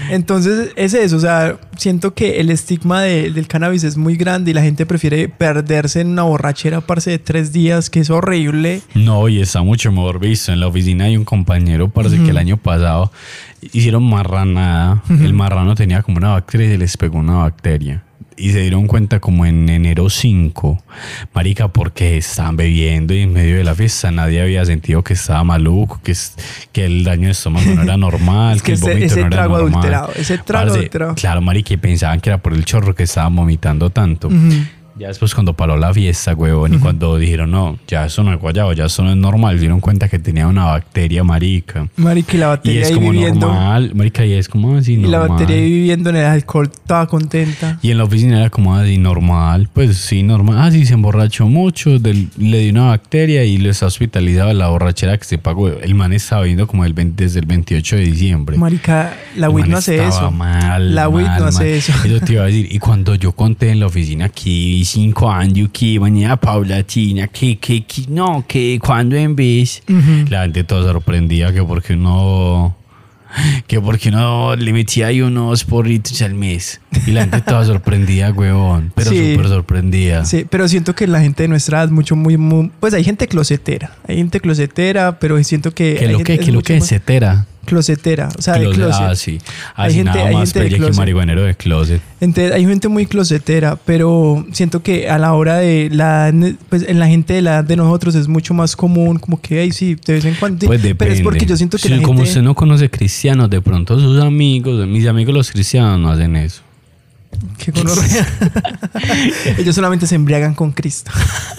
Entonces es eso, o sea, siento que el estigma del cannabis es muy grande y la gente prefiere perderse en una borrachera, parce, de 3 días, que es horrible. No, y está mucho mejor visto. En la oficina hay un compañero, parece que el año pasado hicieron marranada. El marrano tenía como una bacteria y se les pegó una bacteria. Y se dieron cuenta como en enero 5, marica, porque estaban bebiendo y en medio de la fiesta nadie había sentido que estaba maluco, que el daño de estómago no era normal, que el vómito no era normal. Ese trago adulterado. Claro, marica, y pensaban que era por el chorro que estaban vomitando tanto. Ya después cuando paró la fiesta, huevón, y cuando dijeron, no, ya eso no es guayabo, ya eso no es normal, dieron cuenta que tenía una bacteria, marica. Marica, y la bacteria y es ahí como viviendo. normal, marica, y es como así normal. Y la bacteria ahí viviendo en el alcohol, estaba contenta. Y en la oficina era como así normal, pues sí, normal. Ah, sí, se emborrachó mucho, le dio una bacteria y lo está hospitalizado. La borrachera que se pagó. El man estaba viendo como desde el 28 de diciembre. Marica, la WIT no hace eso. Mal, la WIT no hace eso. Eso te iba a decir. Y cuando yo conté en la oficina aquí 5 años, que venía paulatina, que no, que cuando en vez, la gente toda sorprendía que porque uno le metía ahí unos porritos al mes. Y la gente toda sorprendida, huevón. Pero sí, súper sorprendida. Sí, pero siento que la gente de nuestra edad muy... Pues hay gente closetera. Hay gente closetera, pero siento que... ¿Qué lo que es cetera? Closetera, o sea, de closet. Ah, sí. Así nada más pelle que marihuanero de closet. Entonces, hay gente muy closetera, pero siento que a la hora de pues en la gente de la edad de nosotros es mucho más común, como que, ay, sí, de vez en cuando. Pues depende. Pero es porque yo siento que sí, como usted no conoce cristianos, de pronto sus amigos, mis amigos los cristianos no hacen eso. Qué gonorrea. Ellos solamente se embriagan con Cristo.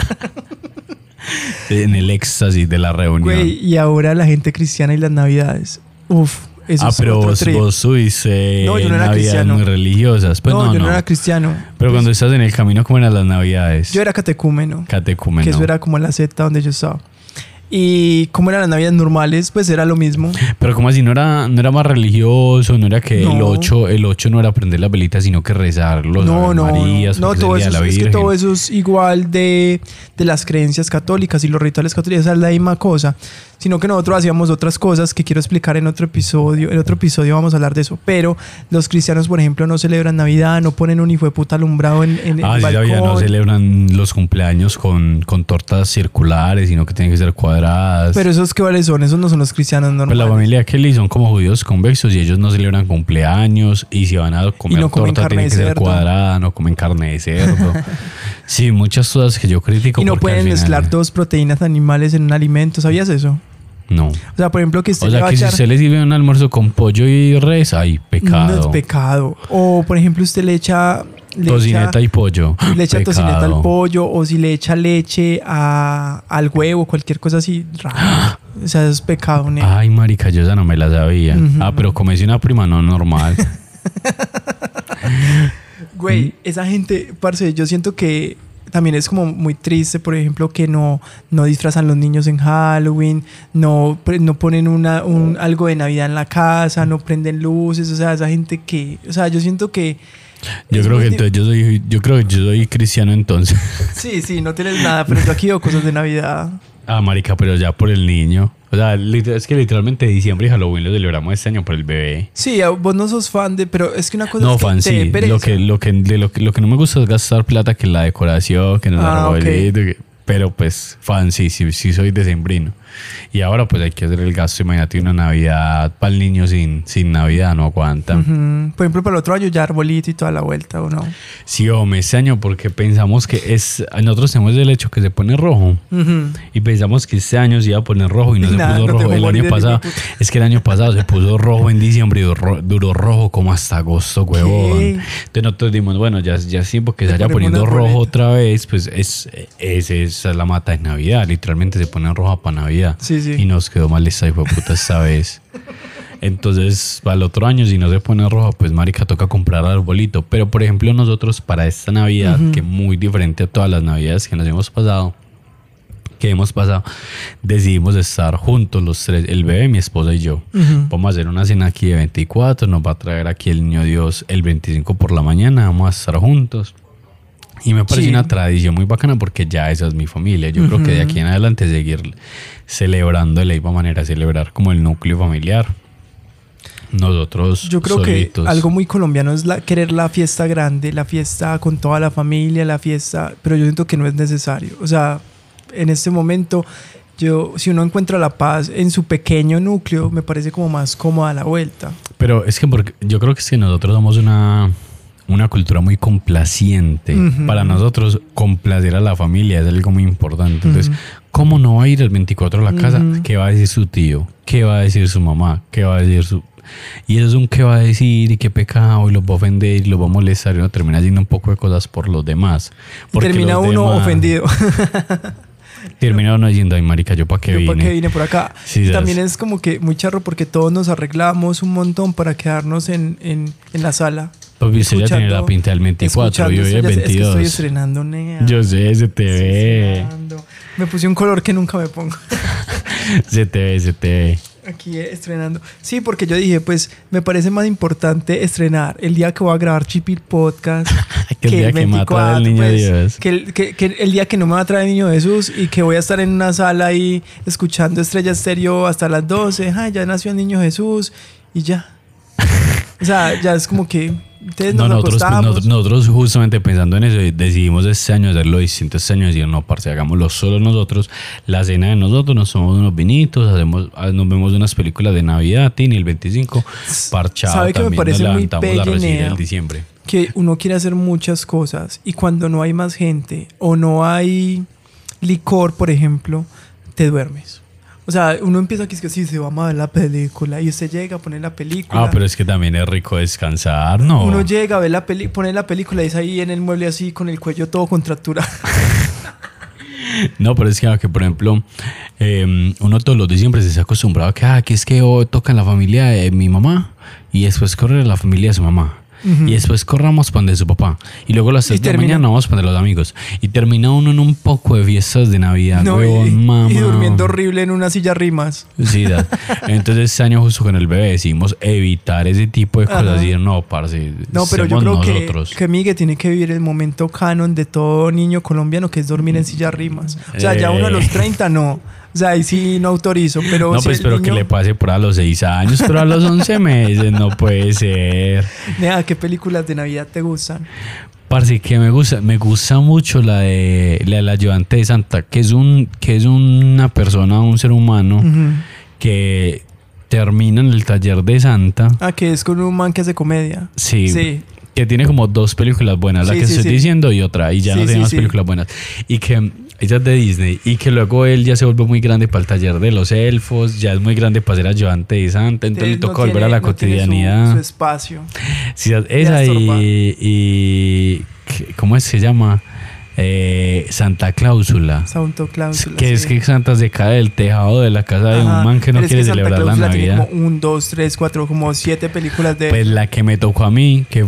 En el éxtasis de la reunión. Güey, y ahora la gente cristiana y las navidades. Uf, eso es pero otro trip. vos subiste no, yo no era navidades cristiano. Muy religiosas. Pues no, yo no era cristiano. Pero pues, cuando estás en el camino, ¿cómo eran las navidades? Yo era catecúmeno. Catecúmeno. Que eso era como la secta donde yo estaba. Y como eran las navidades normales, pues era lo mismo. Pero como así, no era más religioso, no era que el 8 no era prender las velitas, sino que rezar los Marías, no, todo eso es que todo eso es igual de las creencias católicas y los rituales católicos, es la misma cosa. Sino que nosotros hacíamos otras cosas que quiero explicar en otro episodio. En otro episodio vamos a hablar de eso. Pero los cristianos, por ejemplo, no celebran Navidad, no ponen un hijo de puta alumbrado en el balcón. Sí, no celebran los cumpleaños con tortas circulares, sino que tienen que ser cuadradas. Pero esos cuáles son, esos no son los cristianos normales. Pues la familia Kelly son como judíos convexos y ellos no celebran cumpleaños y si van a comer no torta tiene que ser cuadrada, no comen carne de cerdo. Sí, muchas cosas que yo critico. Y no pueden mezclar dos proteínas animales en un alimento, ¿sabías eso? No. O sea, por ejemplo, que usted le va a echar... si usted le sirve un almuerzo con pollo y res, ay, pecado. No es pecado. O, por ejemplo, usted le echa... tocineta y pollo. Le echa tocineta al pollo o si le echa leche al huevo, cualquier cosa así rara. O sea, es pecado, ¿no? Ay, marica, yo esa no me la sabía. Pero comerse una prima no normal. Güey, esa gente, parce, yo siento que también es como muy triste, por ejemplo, que no disfrazan los niños en Halloween, no ponen algo de Navidad en la casa, no prenden luces, o sea, esa gente que, o sea, yo siento que yo creo que entonces yo soy cristiano entonces. Sí, no tienes nada, pero yo aquí veo cosas de Navidad. Ah, marica, pero ya por el niño. O sea, es que literalmente diciembre y Halloween lo celebramos este año por el bebé. Sí, vos no sos fan pero es que una cosa no, es que fan, sí. Lo que no me gusta es gastar plata, que la decoración, que no es arbolito, pero pues fan, sí soy decembrino. Y ahora pues hay que hacer el gasto. Imagínate una Navidad para el niño sin Navidad, no aguanta. Por ejemplo, para el otro año ya arbolito y toda la vuelta, ¿o no? Sí, hombre, este año porque pensamos que nosotros tenemos el hecho que se pone rojo. Y pensamos que este año se iba a poner rojo y no se puso rojo. El año pasado, es que el año pasado se puso rojo en diciembre y duró rojo como hasta agosto, huevón. Entonces nosotros dijimos, bueno, ya sí, porque se vaya poniendo rojo otra vez, pues esa es la mata de Navidad. Literalmente se pone roja para Navidad. Sí. Y nos quedó mal esta hijo de puta esta vez. Entonces, para el otro año, si no se pone roja, pues marica, toca comprar arbolito. Pero, por ejemplo, nosotros para esta Navidad, que es muy diferente a todas las Navidades que hemos pasado, decidimos estar juntos los tres, el bebé, mi esposa y yo. Vamos a hacer una cena aquí de 24, nos va a traer aquí el niño Dios el 25 por la mañana, vamos a estar juntos. Y me parece una tradición muy bacana porque ya esa es mi familia. Yo creo que de aquí en adelante seguir celebrando de la misma manera, celebrar como el núcleo familiar. Nosotros Yo creo solitos. que algo muy colombiano es querer la fiesta grande, la fiesta con toda la familia, la fiesta, pero yo siento que no es necesario. O sea, en este momento, si uno encuentra la paz en su pequeño núcleo, me parece como más cómoda la vuelta. Pero es que yo creo que es que nosotros somos una cultura muy complaciente. Para nosotros, complacer a la familia es algo muy importante. Entonces, ¿cómo no va a ir el 24 a la casa? ¿Qué va a decir su tío? ¿Qué va a decir su mamá? ¿Qué va a decir su...? Y eso es un qué va a decir y qué pecado y los va a ofender y los va a molestar y uno termina haciendo un poco de cosas por los demás. Y termina uno ofendido. Termina uno diciendo, ay marica, ¿yo para qué vine? ¿Yo para qué vine por acá? Sí, también es como que muy charro porque todos nos arreglamos un montón para quedarnos en la sala. Porque usted ya tiene la pinta del 24 y hoy es 22. Es que estoy estrenando, nea. Yo sé, se te ve. Me puse un color que nunca me pongo. Se te ve. Aquí estrenando. Sí, porque yo dije, pues me parece más importante estrenar el día que voy a grabar Chipil Podcast que el día que me va a traer el niño Dios. Que el día que no me va a traer el niño Jesús y que voy a estar en una sala ahí escuchando Estrella Estéreo hasta las 12. Ay, ya nació el niño Jesús y ya. O sea, ya es como que nosotros justamente pensando en eso decidimos este año hacerlo distinto. Este año decir, no, parce, hagámoslo solo nosotros. La cena de nosotros, nos tomamos unos vinitos, nos vemos unas películas de Navidad, Tini, el 25, parchado. ¿Sabe que me parece nos muy levantamos a recibir pelle, el diciembre? Que uno quiere hacer muchas cosas y cuando no hay más gente o no hay licor, por ejemplo, te duermes. O sea, uno empieza aquí, es que sí, se va a ver la película y usted llega a poner la película. Ah, pero es que también es rico descansar, ¿no? Uno llega a ver pone la película y es ahí en el mueble así con el cuello todo contracturado. No, pero es que por ejemplo, uno todos los diciembre se ha acostumbrado a que es que hoy toca en la familia de mi mamá y después corre la familia de su mamá. Y después corramos para donde su papá. Y luego a las 3 de la mañana vamos para donde los amigos. Y termina uno en un poco de fiestas de Navidad. No, mamá. Y durmiendo horrible en una silla rimas. Sí, entonces este año justo con el bebé decidimos evitar ese tipo de cosas. Y no, parce. No, pero yo creo que Miguel tiene que vivir el momento canon de todo niño colombiano, que es dormir en silla rimas. O sea, ya uno a los 30 no. O sea, ahí sí no autorizo, pero no, pues espero que le pase por a los 6 años, pero a los 11 meses no puede ser. Nea, ¿qué películas de Navidad te gustan? Parce, que me gusta mucho la de la ayudante de Santa, que es una persona, un ser humano que termina en el taller de Santa. Ah, que es con un man que hace comedia. Sí. Que tiene como 2 películas buenas, la que estoy diciendo y otra, y ya no tiene más películas buenas. Y que ella es de Disney, y que luego él ya se vuelve muy grande para el taller de los elfos, ya es muy grande para ser ayudante de Santa, entonces le toca volver a la cotidianidad. Su espacio. Sí, esa y ¿cómo es que se llama? Santa Cláusula. Santa Cláusula. Que es que Santa se cae del tejado de la casa de un man que no quiere celebrar la Navidad. Tiene como 1, 2, 3, 4, como 7 películas de... Pues la que me tocó a mí, que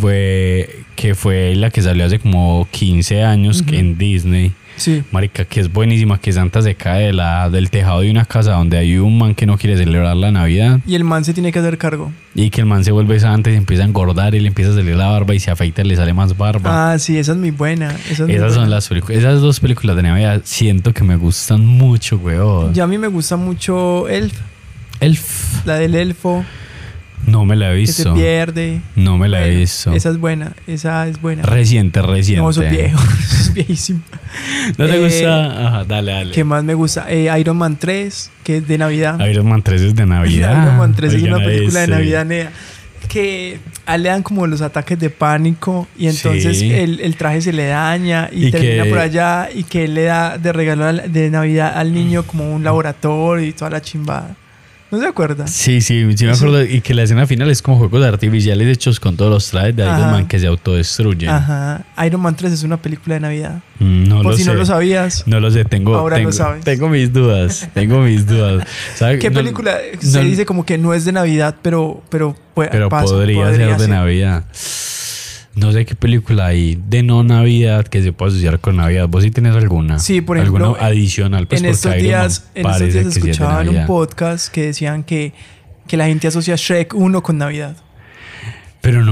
fue la que salió hace como 15 años en Disney. Sí. Marica, que es buenísima, que Santa se cae del tejado de una casa donde hay un man que no quiere celebrar la Navidad. Y el man se tiene que hacer cargo. Y que el man se vuelve Santa y se empieza a engordar y le empieza a salir la barba y se afeita y le sale más barba. Ah, sí, esa es muy buena. Esas son las películas. Esas 2 películas de Navidad siento que me gustan mucho, weón. Ya a mí me gusta mucho Elf. La del elfo. No me la he visto. Que se pierde. No me la he visto. Esa es buena. Reciente. No, eso es viejo. Eso es viejísimo. ¿No te gusta? Ajá, dale. ¿Qué más me gusta? Iron Man 3, que es de Navidad. Iron Man 3 es de Navidad. Iron Man 3 es una película de Navidad, nea. Que a él le dan como los ataques de pánico y entonces el traje se le daña y termina por allá y que él le da de regalo de Navidad al niño como un laboratorio y toda la chimbada. ¿No se acuerda? Sí, me acuerdo. Y que la escena final es como juegos artificiales hechos con todos los trajes de Iron Man que se autodestruyen. Ajá. Iron Man 3 es una película de Navidad. No Por lo si sé. No lo sabías. No lo sé, ahora lo sabes. Tengo mis dudas. ¿Sabe? ¿Qué película se dice como que no es de Navidad, pero podría ser de Navidad? No sé qué película hay de no Navidad que se pueda asociar con Navidad. ¿Vos sí tenés alguna? Sí, por ejemplo. ¿Alguna adicional? Pues en estos días escuchaba en un podcast que decían que la gente asocia Shrek 1 con Navidad. Pero no,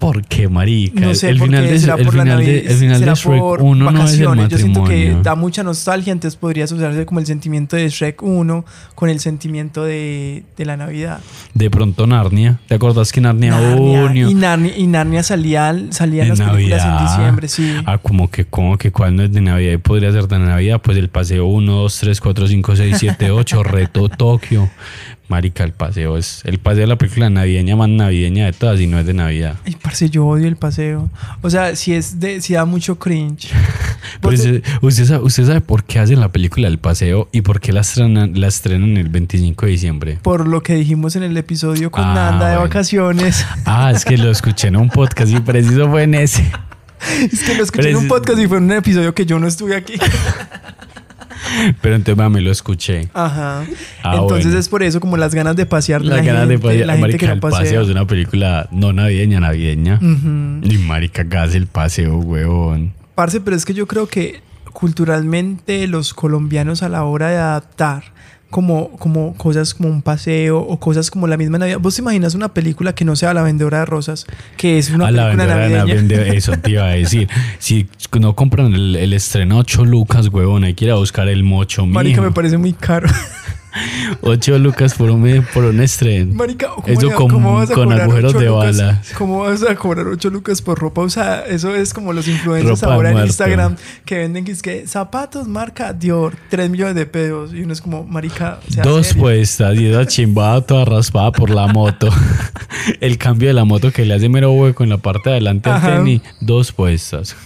por qué, marica. No sé el por final qué, de, será el por la final de, Navidad, el final será de Shrek por 1 no es el vacaciones. Yo siento matrimonio. que da mucha nostalgia, entonces podría asociarse como el sentimiento de Shrek 1 con el sentimiento de la Navidad. De pronto Narnia. ¿Te acordás que Narnia 1? Y Narnia salían las películas Navidad. en diciembre, sí. Ah, como que cuál no es de Navidad y podría ser de Navidad, pues el paseo 1, 2, 3, 4, 5, 6, 7, 8, Reto Tokio. Marica, el paseo de la película navideña más navideña de todas y no es de Navidad. Ay, parce, yo odio el paseo. O sea, si da mucho cringe. Pero usted sabe por qué hacen la película del paseo y por qué la estrenan el 25 de diciembre. Por lo que dijimos en el episodio con Nanda de vacaciones. Es que lo escuché en un podcast y preciso fue en ese. Es que lo escuché en un podcast y fue en un episodio que yo no estuve aquí. Pero entonces me lo escuché. Ajá. Entonces bueno. Es por eso como las ganas de pasear de las ganas de pasear. La Marica, gente que el no pasea. paseo es una película no navideña. Y marica, hace el paseo, huevón. Parce, pero es que yo creo que culturalmente los colombianos a la hora de adaptar como cosas como un paseo o cosas como la misma Navidad. ¿Vos te imaginas una película que no sea La Vendedora de Rosas? Que es una película navideña. Eso te iba a decir. Si no compran el estreno 8 lucas, huevón, hay que ir a buscar el mocho, marica, me parece muy caro. 8 lucas por un estreno. Marica, eso ¿cómo vas a con agujeros de lucas? bala. ¿Cómo vas a cobrar 8 lucas por ropa usada? Eso es como los influencers ropa ahora en Instagram que venden que zapatos marca Dior, 3 millones de pesos. Y uno es como, marica, dos puestas y esa chimbada toda raspada por la moto. El cambio de la moto que le hace mero hueco en la parte de adelante al tenis. 2 puestas.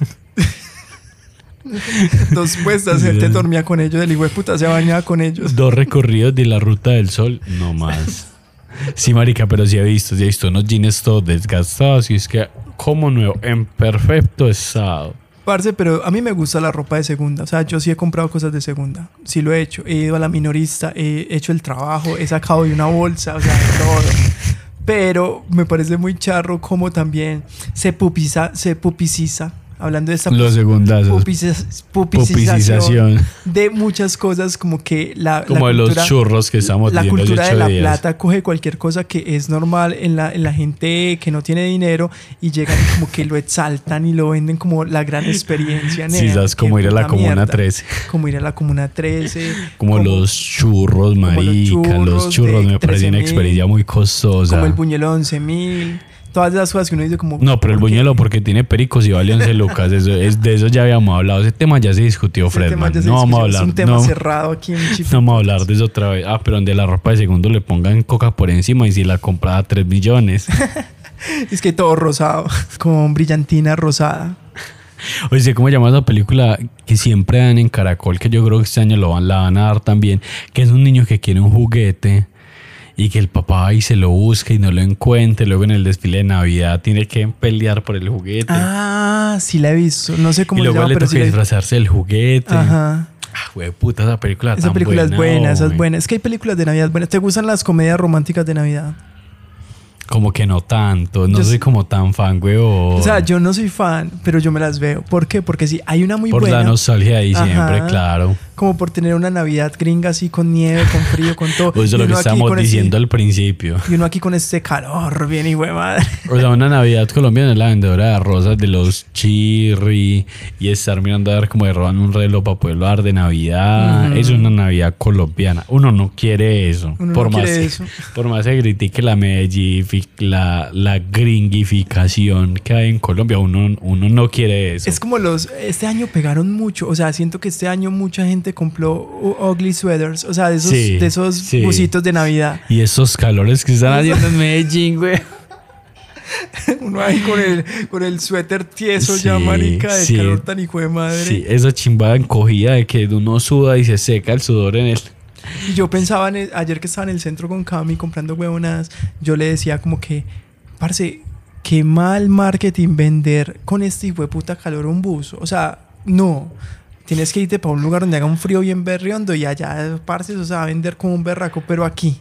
2 puestas, él te dormía con ellos, el hijo de puta se bañaba con ellos. 2 recorridos de la Ruta del Sol, no más. Sí, marica, pero sí he visto unos jeans todos desgastados y es que como nuevo, en perfecto estado. Parce, pero a mí me gusta la ropa de segunda. O sea, yo sí he comprado cosas de segunda. Sí lo he hecho. He ido a la minorista, he hecho el trabajo, he sacado de una bolsa, o sea, todo. Pero me parece muy charro como también se pupiciza. Hablando de esta los segundazos. Pupicización de muchas cosas, como que como de los churros que estamos la viendo. cultura de la plata coge cualquier cosa que es normal en la gente que no tiene dinero y llegan como que lo exaltan y lo venden como la gran experiencia. Sí, sabes, como ir a la Comuna 13. Como ir a la Comuna 13. Como los churros, marica. Los churros me parecen una experiencia muy costosa. Como el buñuelo 11.000. Todas esas cosas que uno dice como... No, pero el buñuelo porque tiene pericos y vale 11 lucas. De eso ya habíamos hablado. Ese tema ya se discutió, Fredman. No vamos a hablar. Es un tema cerrado aquí en Chip. No vamos a hablar de eso otra vez. Pero donde la ropa de segundo le pongan coca por encima y si la compraba 3 millones. Es que todo rosado. Con brillantina rosada. Oye, ¿cómo llama esa película que siempre dan en Caracol? Que yo creo que este año la van a dar también. Que es un niño que quiere un juguete y que el papá ahí se lo busca y no lo encuentre. Luego en el desfile de Navidad tiene que pelear por el juguete. Sí la he visto. No sé cómo se llama. Y luego le toca disfrazarse del juguete. Ajá. Güey, puta, esa película es buena. Esa es buena. Es que hay películas de Navidad buenas. ¿Te gustan las comedias románticas de Navidad? Como que no tanto. No soy como tan fan, güey. O sea, yo no soy fan, pero yo me las veo. ¿Por qué? Porque sí, hay una muy buena. Por la nostalgia de diciembre, claro. Como por tener una Navidad gringa así con nieve, con frío, con todo. Pues eso es lo que estábamos diciendo al principio. Y uno aquí con este calor, bien hijo de madre. O sea, una Navidad colombiana es la vendedora de rosas de los chirri y estar mirando a ver como le roban un reloj para poderlo dar de Navidad. Es una Navidad colombiana. Uno no quiere eso. Por más se critique la la gringificación que hay en Colombia, uno no quiere eso. Es como este año pegaron mucho. O sea, siento que este año mucha gente compró ugly sweaters, o sea, de esos busitos de Navidad. Y esos calores que están haciendo en Medellín, güey. Uno ahí con el suéter tieso ya, marica, del calor tan hijo de madre. Sí, esa chimbada encogida de que uno suda y se seca el sudor en él. Y yo pensaba, ayer que estaba en el centro con Cami comprando huevonadas, yo le decía como que, parce, qué mal marketing vender con este hijo de puta calor un bus. O sea, no. Tienes que irte para un lugar donde haga un frío bien berriondo y allá, parce, eso se va a vender como un berraco, pero aquí.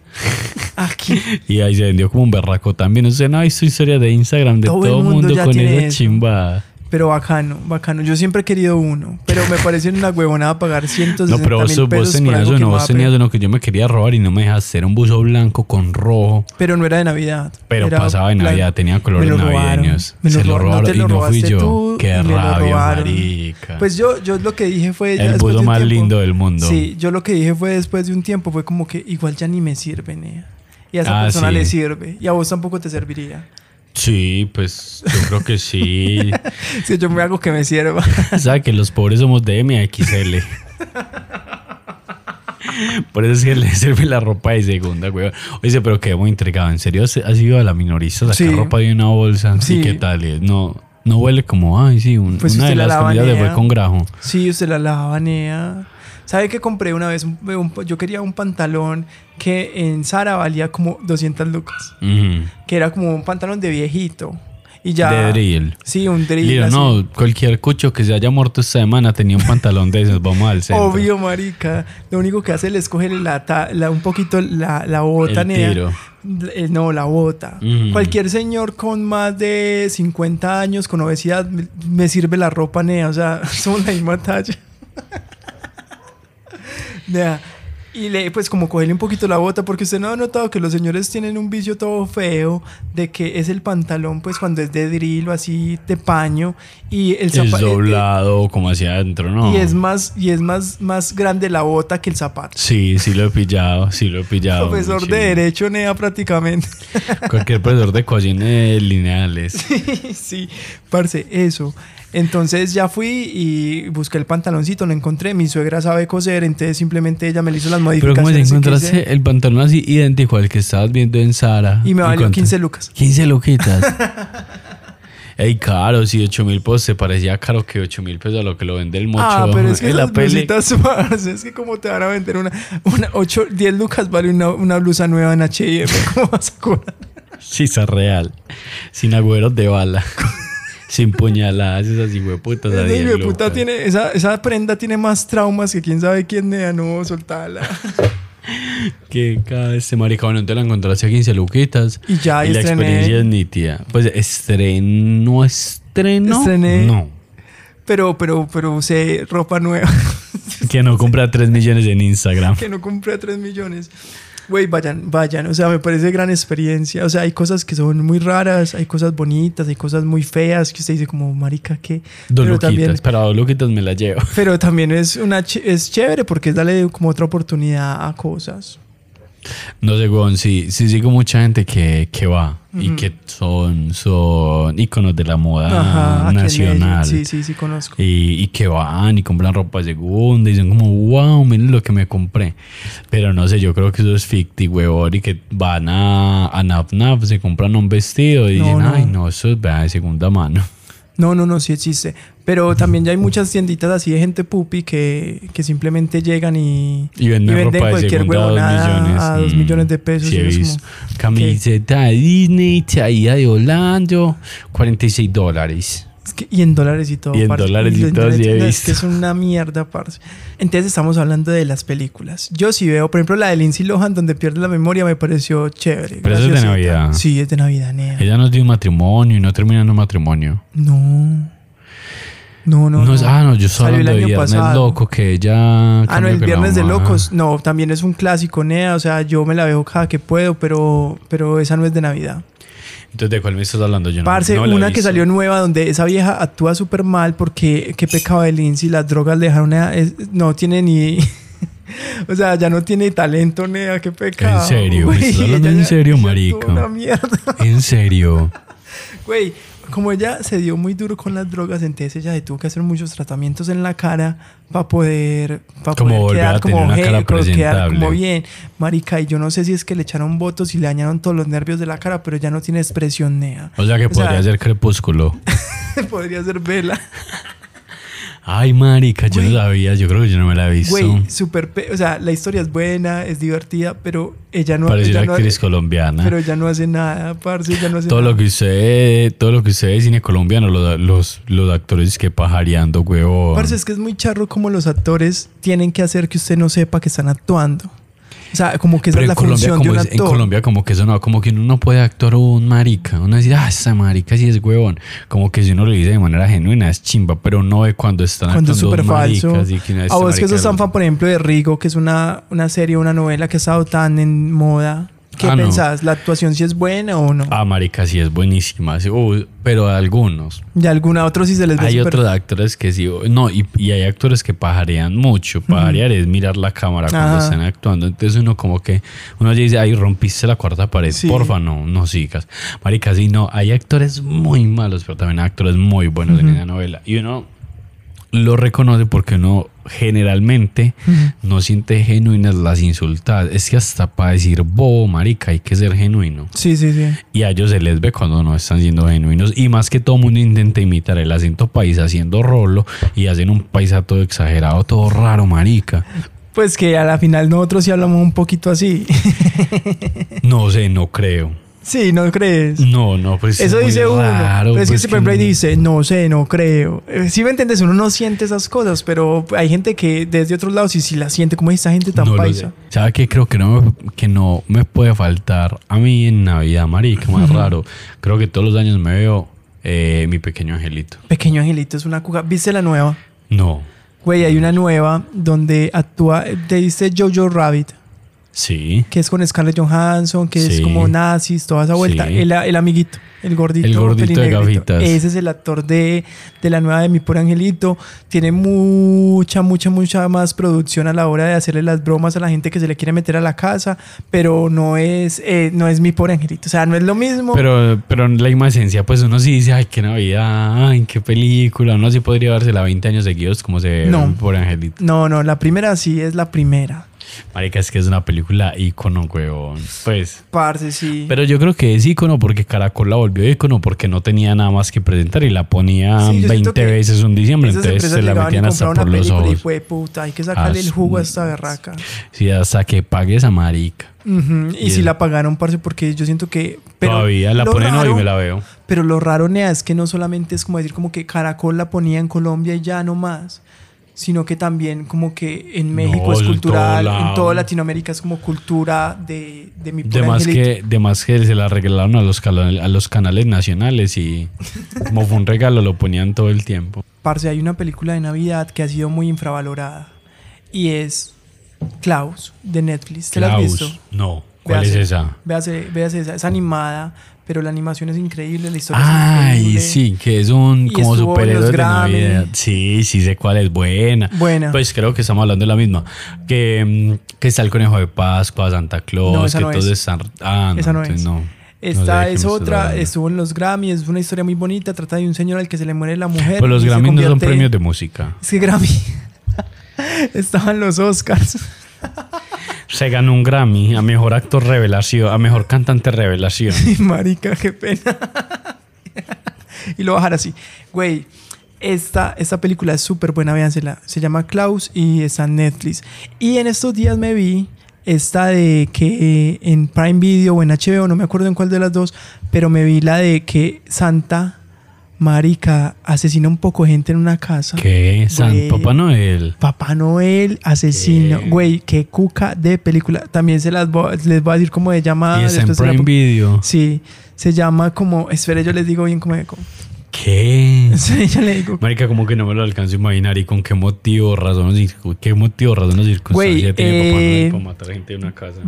Y ahí se vendió como un berraco también. O sea, no hay su historia de Instagram de todo el mundo con esa chimbada. Pero bacano, bacano. Yo siempre he querido uno, pero me parece una huevonada pagar 160 No, pero mil vos pesos por tenías algo que uno, me va vos a tenías uno que yo me quería robar y no me dejaste. Era un buzo blanco con rojo. Pero no era de Navidad. Pero Era pasaba de Navidad, tenía colores me lo robaron, navideños. me lo Se lo robaron no te y lo no fui robaste yo. tú, Qué y me lo rabia, robaron. marica. Pues yo lo que dije fue... ya El después buzo de un más tiempo- lindo del mundo. Sí, yo lo que dije fue después de un tiempo, fue como que igual ya ni me sirve, nea. Y a esa persona sí. le sirve. Y a vos tampoco te serviría. Sí, pues yo creo que sí. Si yo me hago que me sirva. ¿Sabes que los pobres somos de MXL? Por eso es que le sirve la ropa de segunda, güey. Oye, pero quedé muy intrigado. ¿En serio has ido a la minorista a sacar Sí. ropa de una bolsa? Sí. ¿Y qué tal? No huele como, ay, sí, Pues una usted de la las comidas de lavanea. fue con grajo. Sí, usted la lava, nea. ¿Sabe que compré una vez? Yo quería un pantalón que en Zara valía como 200 lucas. Ujú. Que era como un pantalón de viejito. Y ya... De drill. Sí, un drill. Lilo, así. no, cualquier cucho que se haya muerto esta semana tenía un pantalón de esos. Vamos al centro. Obvio, marica. Lo único que hace es escoger un poquito la bota, El nea. tiro. No, la bota. Ujú. Cualquier señor con más de 50 años, con obesidad, me sirve la ropa, nea. O sea, somos la misma talla. Nea. Y pues como cogerle un poquito la bota, porque usted no ha notado que los señores tienen un vicio todo feo de que es el pantalón, pues cuando es de drill o así de paño y el Es zapato doblado como hacia adentro, ¿no? y es más grande la bota que el zapato. Sí, sí lo he pillado, Profesor sí. de derecho, nea, prácticamente. Cualquier profesor de ecuaciones lineales. Sí, parce, eso. Entonces ya fui y busqué el pantaloncito, lo encontré. Mi suegra sabe coser, entonces simplemente ella me le hizo las Pero modificaciones. ¿cómo te que hice. encontraste el pantalón así idéntico al que estabas viendo en Zara? Y me valió cuánto? 15 lucas. 15 luquitas. Ey, caro, si 8.000 pesos se parecía caro que 8.000 pesos a lo que lo vende el mocho. Pero es que en la esas blusitas, parce, es que como te van a vender una 10 lucas vale una blusa nueva en H&M. ¿Cómo vas a cobrar? Sí, esa real. Sin agüeros de bala. Sin puñaladas, esas hijueputas. a 10 lucas. Esa prenda tiene más traumas que quién sabe quién, nea, no, soltala. Que cada vez marica, bueno, te la encontraste a 15 luquitas. Y ya, y la estrené. experiencia es nítida. Pues estrenó. Estrené. No. Pero usé ropa nueva. Que no compra 3 millones en Instagram. Que no compré 3 millones. Güey, vayan. O sea, me parece gran experiencia. O sea, hay cosas que son muy raras, hay cosas bonitas, hay cosas muy feas que usted dice como, marica, ¿qué? Dos luquitas, pero a 2 luquitas me las llevo. Pero también es chévere porque es darle como otra oportunidad a cosas. No sé, Gon, sí sigo mucha gente que va y que son íconos de la moda Ajá, aquí en nacional. Medellín. Sí, conozco. Y que van y compran ropa segunda y dicen como, wow, miren lo que me compré. Pero no sé, yo creo que eso es ficti, huevón, y que van a Nap Nap, se compran un vestido y dicen, No. ay, no, eso es de segunda mano. No, sí existe. Pero también ya hay muchas tienditas así de gente pupi que simplemente llegan y venden ropa de cualquier segunda a 2 huevonada millones. a 2 millones de pesos. Sí, y he uno es visto. como, Camiseta de Disney, traída de Orlando, $46. y en dólares y todo. Y en parce. dólares y en todo, dólares, sí he no, es visto. que es una mierda, parce. Entonces estamos hablando de las películas. Yo sí veo, por ejemplo, la de Lindsay Lohan, donde pierde la memoria, me pareció chévere. Pero eso es de graciosita. Navidad. Sí, es de Navidad, nea. Ella no tiene un matrimonio y no termina en un matrimonio. No, No, yo estaba Salió el hablando de año Viernes pasado. Loco, que ella... No, cambió el con la Viernes de mamá. Locos, no, también es un clásico, nea. O sea, yo me la veo cada que puedo, pero esa no es de Navidad. Entonces, ¿de cuál me estás hablando? Yo Parce, no la he una que visto. salió nueva donde esa vieja actúa súper mal porque qué pecado de Lindsay, las drogas le dejaron no tiene ni... O sea, ya no tiene talento, nea, qué pecado. ¿En serio? ¿Me Güey, estás hablando ella en serio, ella marica? actuó una mierda. ¿En serio? Güey, como ella se dio muy duro con las drogas, entonces ella se tuvo que hacer muchos tratamientos en la cara para poder Como volver quedar a tener una cara quedar como presentable. bien. Marica, y yo no sé si es que le echaron botox y le dañaron todos los nervios de la cara, pero ya no tiene expresión, nea. O sea, que podría ser Crepúsculo. Podría ser Vela. Ay, marica, yo Güey. no sabía. Yo creo que yo no me la he visto. Güey, o sea, la historia es buena, es divertida, pero ella no... Parecía ella la no actriz colombiana. Pero ella no hace nada, parce, ella no hace Todo nada. lo que usted es cine colombiano, los actores que pajareando, huevón. Parce, es que es muy charro como los actores tienen que hacer que usted no sepa que están actuando. O sea, como que esa Pero es la función de un en actor. Colombia como que eso no, como que uno no puede actuar un marica. Uno dice, esa marica sí es huevón. Como que si uno lo dice de manera genuina es chimba, pero no ve cuando están Cuando es actuando súper dos falso. maricas. Y que una, A este vos que marica sos tan lo- fan, por ejemplo, de Rigo, que es una serie, una novela que ha estado tan en moda. ¿Qué No. pensás? ¿La actuación sí es buena o no? marica sí es buenísima. Sí, pero algunos. Y alguna otro sí se les ve Hay súper- otros actores que sí, no, y hay actores que pajarean mucho. Pajarear es mirar la cámara cuando Ajá. están actuando. Entonces uno como que, uno ya dice, ay, rompiste la cuarta pared, Sí. porfa, no sigas. Marica, sí, no, hay actores muy malos, pero también hay actores muy buenos en esa novela. Y uno lo reconoce porque uno generalmente no siente genuinas las insultadas. Es que hasta para decir bobo, marica, hay que ser genuino. Sí. Y a ellos se les ve cuando no están siendo genuinos. Y más que todo el mundo intenta imitar el acento paisa haciendo rolo y hacen un paisa todo exagerado, todo raro, marica. Pues que a la final nosotros sí hablamos un poquito así. No sé, no creo. Sí, ¿no crees? No, pues Eso es muy dice uno. raro, Pero es que pues si por ejemplo ahí dice, no sé, no creo. Si me entiendes, uno no siente esas cosas, pero hay gente que desde otros lados sí la siente, como esta gente tan no lo paisa. sé. ¿Sabe qué? Creo que que no me puede faltar a mí en Navidad, marica, más raro. Creo que todos los años me veo Mi Pequeño Angelito. Pequeño Angelito es una cuca. ¿Viste la nueva? No, Güey, hay una nueva donde actúa, te dice Jojo Rabbit, sí. que es con Scarlett Johansson, que es Sí. como nazis, toda esa vuelta. Sí. El amiguito, el gordito. El gordito de pelinegrito. gafitas. Ese es el actor de la nueva de Mi Pobre Angelito. Tiene mucha más producción a la hora de hacerle las bromas a la gente que se le quiere meter a la casa, pero no es Mi Pobre Angelito. O sea, no es lo mismo. Pero en la misma esencia, pues uno sí dice, ay, qué Navidad, ay, qué película. Uno sí podría dársela 20 años seguidos como se ve No. por Angelito. No, la primera sí es la primera. Marica, es que es una película ícono, huevón. Pues. Parce, sí. Pero yo creo que es ícono porque Caracol la volvió ícono porque no tenía nada más que presentar y la ponían Sí, yo siento 20 que veces un diciembre, esas entonces empresas se la llegaban y metían hasta compraban por una los película y ojos. fue puta, hay que sacarle el jugo a esta berraca. Sí, hasta que pague esa marica. Ujú, y Y si el- la pagaron, parce, porque yo siento que... Pero Todavía la lo ponen hoy y raro- me la veo. Pero lo raro, Nea, es que no solamente es como decir como que Caracol la ponía en Colombia y ya no más, sino que también como que en México No, es en todo cultural, lado. en toda Latinoamérica es como cultura de Mi Pobre De Angelito. más que se la regalaron a los canales nacionales y como fue un regalo lo ponían todo el tiempo. Parce, hay una película de Navidad que ha sido muy infravalorada y es Klaus de Netflix. ¿Te la has visto? No. ¿Cuál Véase, es esa? Véase esa. Es animada, pero la animación es increíble, la historia es Ay, increíble. sí, que es un Y como estuvo en superhéroe los de Grammy. Navidad. Sí, sé cuál es buena. Buena. Pues creo que estamos hablando de la misma. Que está el conejo de Pascua, Santa Claus, No, esa que no todos es. están. Ah, no, Esa no entonces es. no. Esta No sé de qué es me estás otra, hablando. estuvo en los Grammy, es una historia muy bonita, trata de un señor al que se le muere la mujer. Pero los y se Grammy no son convierte- premios de música. Es que Grammy estaban los Oscars. Se ganó un Grammy a mejor actor revelación, a mejor cantante revelación. Y marica, qué pena. Y lo bajar así. Güey, esta película es súper buena, véansela. Se llama Klaus y está en Netflix. Y en estos días me vi esta de que en Prime Video o en HBO, no me acuerdo en cuál de las dos, pero me vi la de que Santa marica asesina un poco de gente en una casa. ¿Qué? Güey. Papá Noel. Papá Noel asesino. ¿Qué? Güey, qué cuca de película. También les voy a decir cómo se llama. Y está en después se la Prime pongo. Video. Sí, se llama como... Espere, yo les digo bien cómo es. ¿Qué? Sí, yo le digo... Marica, como que no me lo alcanzo a imaginar y con qué motivo, razón o circunstancia Güey, tiene Papá Noel para matar gente en una casa.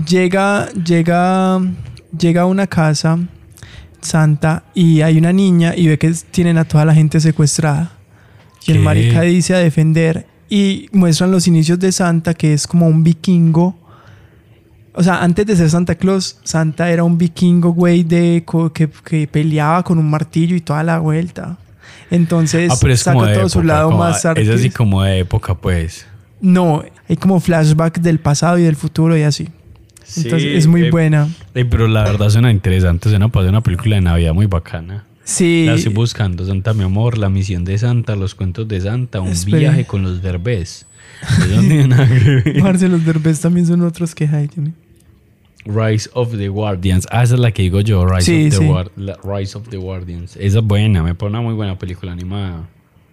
Llega a una casa Santa y hay una niña y ve que tienen a toda la gente secuestrada. Y el ¿Qué? marica dice a defender y muestran los inicios de Santa, que es como un vikingo. O sea, antes de ser Santa Claus, Santa era un vikingo, güey, que peleaba con un martillo y toda la vuelta. Entonces Pero es como saca de todo su época, lado como- más es así artístico. como de época, pues. No, hay como flashback del pasado y del futuro y así. Entonces es muy buena. Pero la verdad suena interesante, suena para una película de Navidad muy bacana. Sí. La estoy buscando, Santa mi amor, la misión de Santa, los cuentos de Santa, un Espere. viaje con los Derbez. Eso no tiene nada que ver. Parce, los Derbez también son otros que hay. ¿no? Rise of the Guardians. Ah, esa es la que digo yo, Sí, sí. Rise of the Guardians. Esa es buena, me pone una muy buena película animada.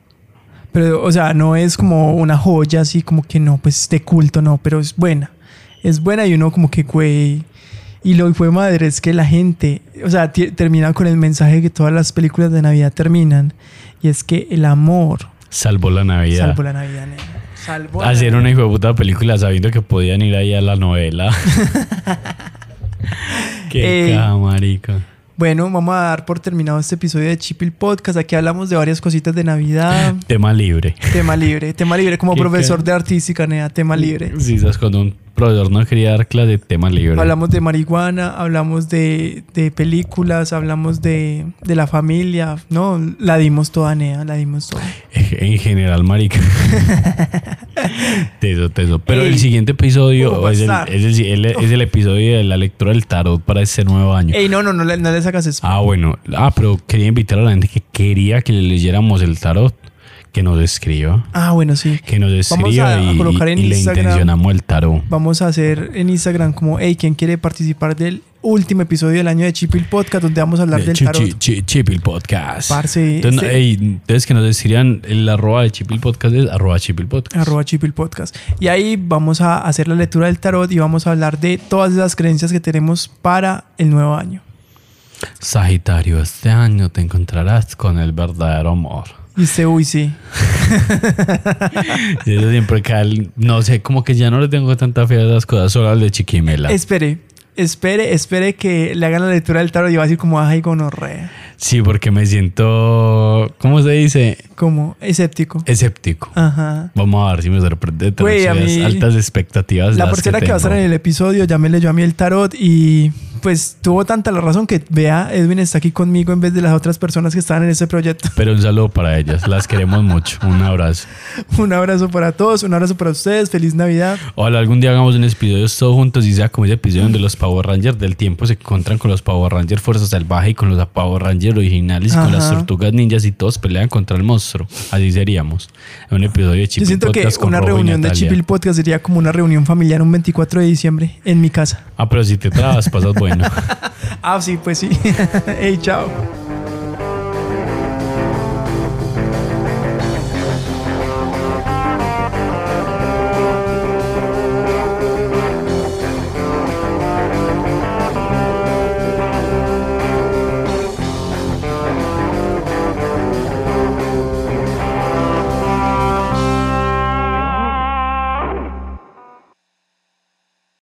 Pero, o sea, no es como una joya así como que no, pues de culto, no, pero es buena. es buena y uno como que, güey. Y lo fue madre es que la gente, o sea, termina con el mensaje que todas las películas de Navidad terminan. Y es que el amor salvó la Navidad. Salvó la Navidad, nena. Salvó la Hacer Navidad. una hijo de puta película sabiendo que podían ir ahí a la novela. Qué caja, marica. Bueno, vamos a dar por terminado este episodio de Chipil Podcast. Aquí hablamos de varias cositas de Navidad. Tema libre. Tema libre, como profesor de artística, nena, tema libre. Sí, sabes, cuando un profesor no quería dar clase de tema libre. Hablamos de marihuana, hablamos de películas, hablamos de la familia. No, la dimos toda, nena, la dimos toda. En general, marica. Teso. Pero el siguiente episodio es el episodio de la lectura del tarot para este nuevo año. Ey, no le sacas eso. Bueno. Pero quería invitar a la gente que quería que le leyéramos el tarot, que nos escriba. Bueno, sí. Que nos escriba a colocar en y le Instagram, intencionamos el tarot. Vamos a hacer en Instagram como, hey, ¿quién quiere participar del último episodio del año de Chipil Podcast, donde vamos a hablar del tarot? Chipil Podcast. Parce, entonces que nos escriban el arroba de Chipil Podcast es @Chipil Podcast. @Chipil Podcast. Y ahí vamos a hacer la lectura del tarot y vamos a hablar de todas esas creencias que tenemos para el nuevo año. Sagitario, este año te encontrarás con el verdadero amor. Y usted, uy, sí. Yo siempre cae, no sé, como que ya no le tengo tanta fe a esas cosas, solo al de Chiquimela. Espere que le hagan la lectura del tarot y va a decir como, ay, gonorrea. Sí, porque me siento, ¿cómo se dice? Como escéptico. Ajá. Vamos a ver si me sorprende. Güey, a mí, altas expectativas. La persona que va a estar en el episodio ya me leyó a mí el tarot y pues tuvo tanta la razón que vea, Edwin está aquí conmigo en vez de las otras personas que estaban en ese proyecto. Pero un saludo para ellas, las queremos mucho. Un abrazo. Un abrazo para todos, un abrazo para ustedes, feliz Navidad. Ojalá algún día hagamos un episodio todos juntos y sea como ese episodio donde los Power Rangers del tiempo se encuentran con los Power Rangers Fuerza Salvaje y con los Power Rangers originales y con las Tortugas Ninjas y todos pelean contra el monstruo. Así seríamos. Un episodio de Chipil Podcast. Yo siento que una reunión de Chipil Podcast sería como una reunión familiar un 24 de diciembre en mi casa. Pero si te trabas, pasas bueno. Sí, pues sí. Hey, chao.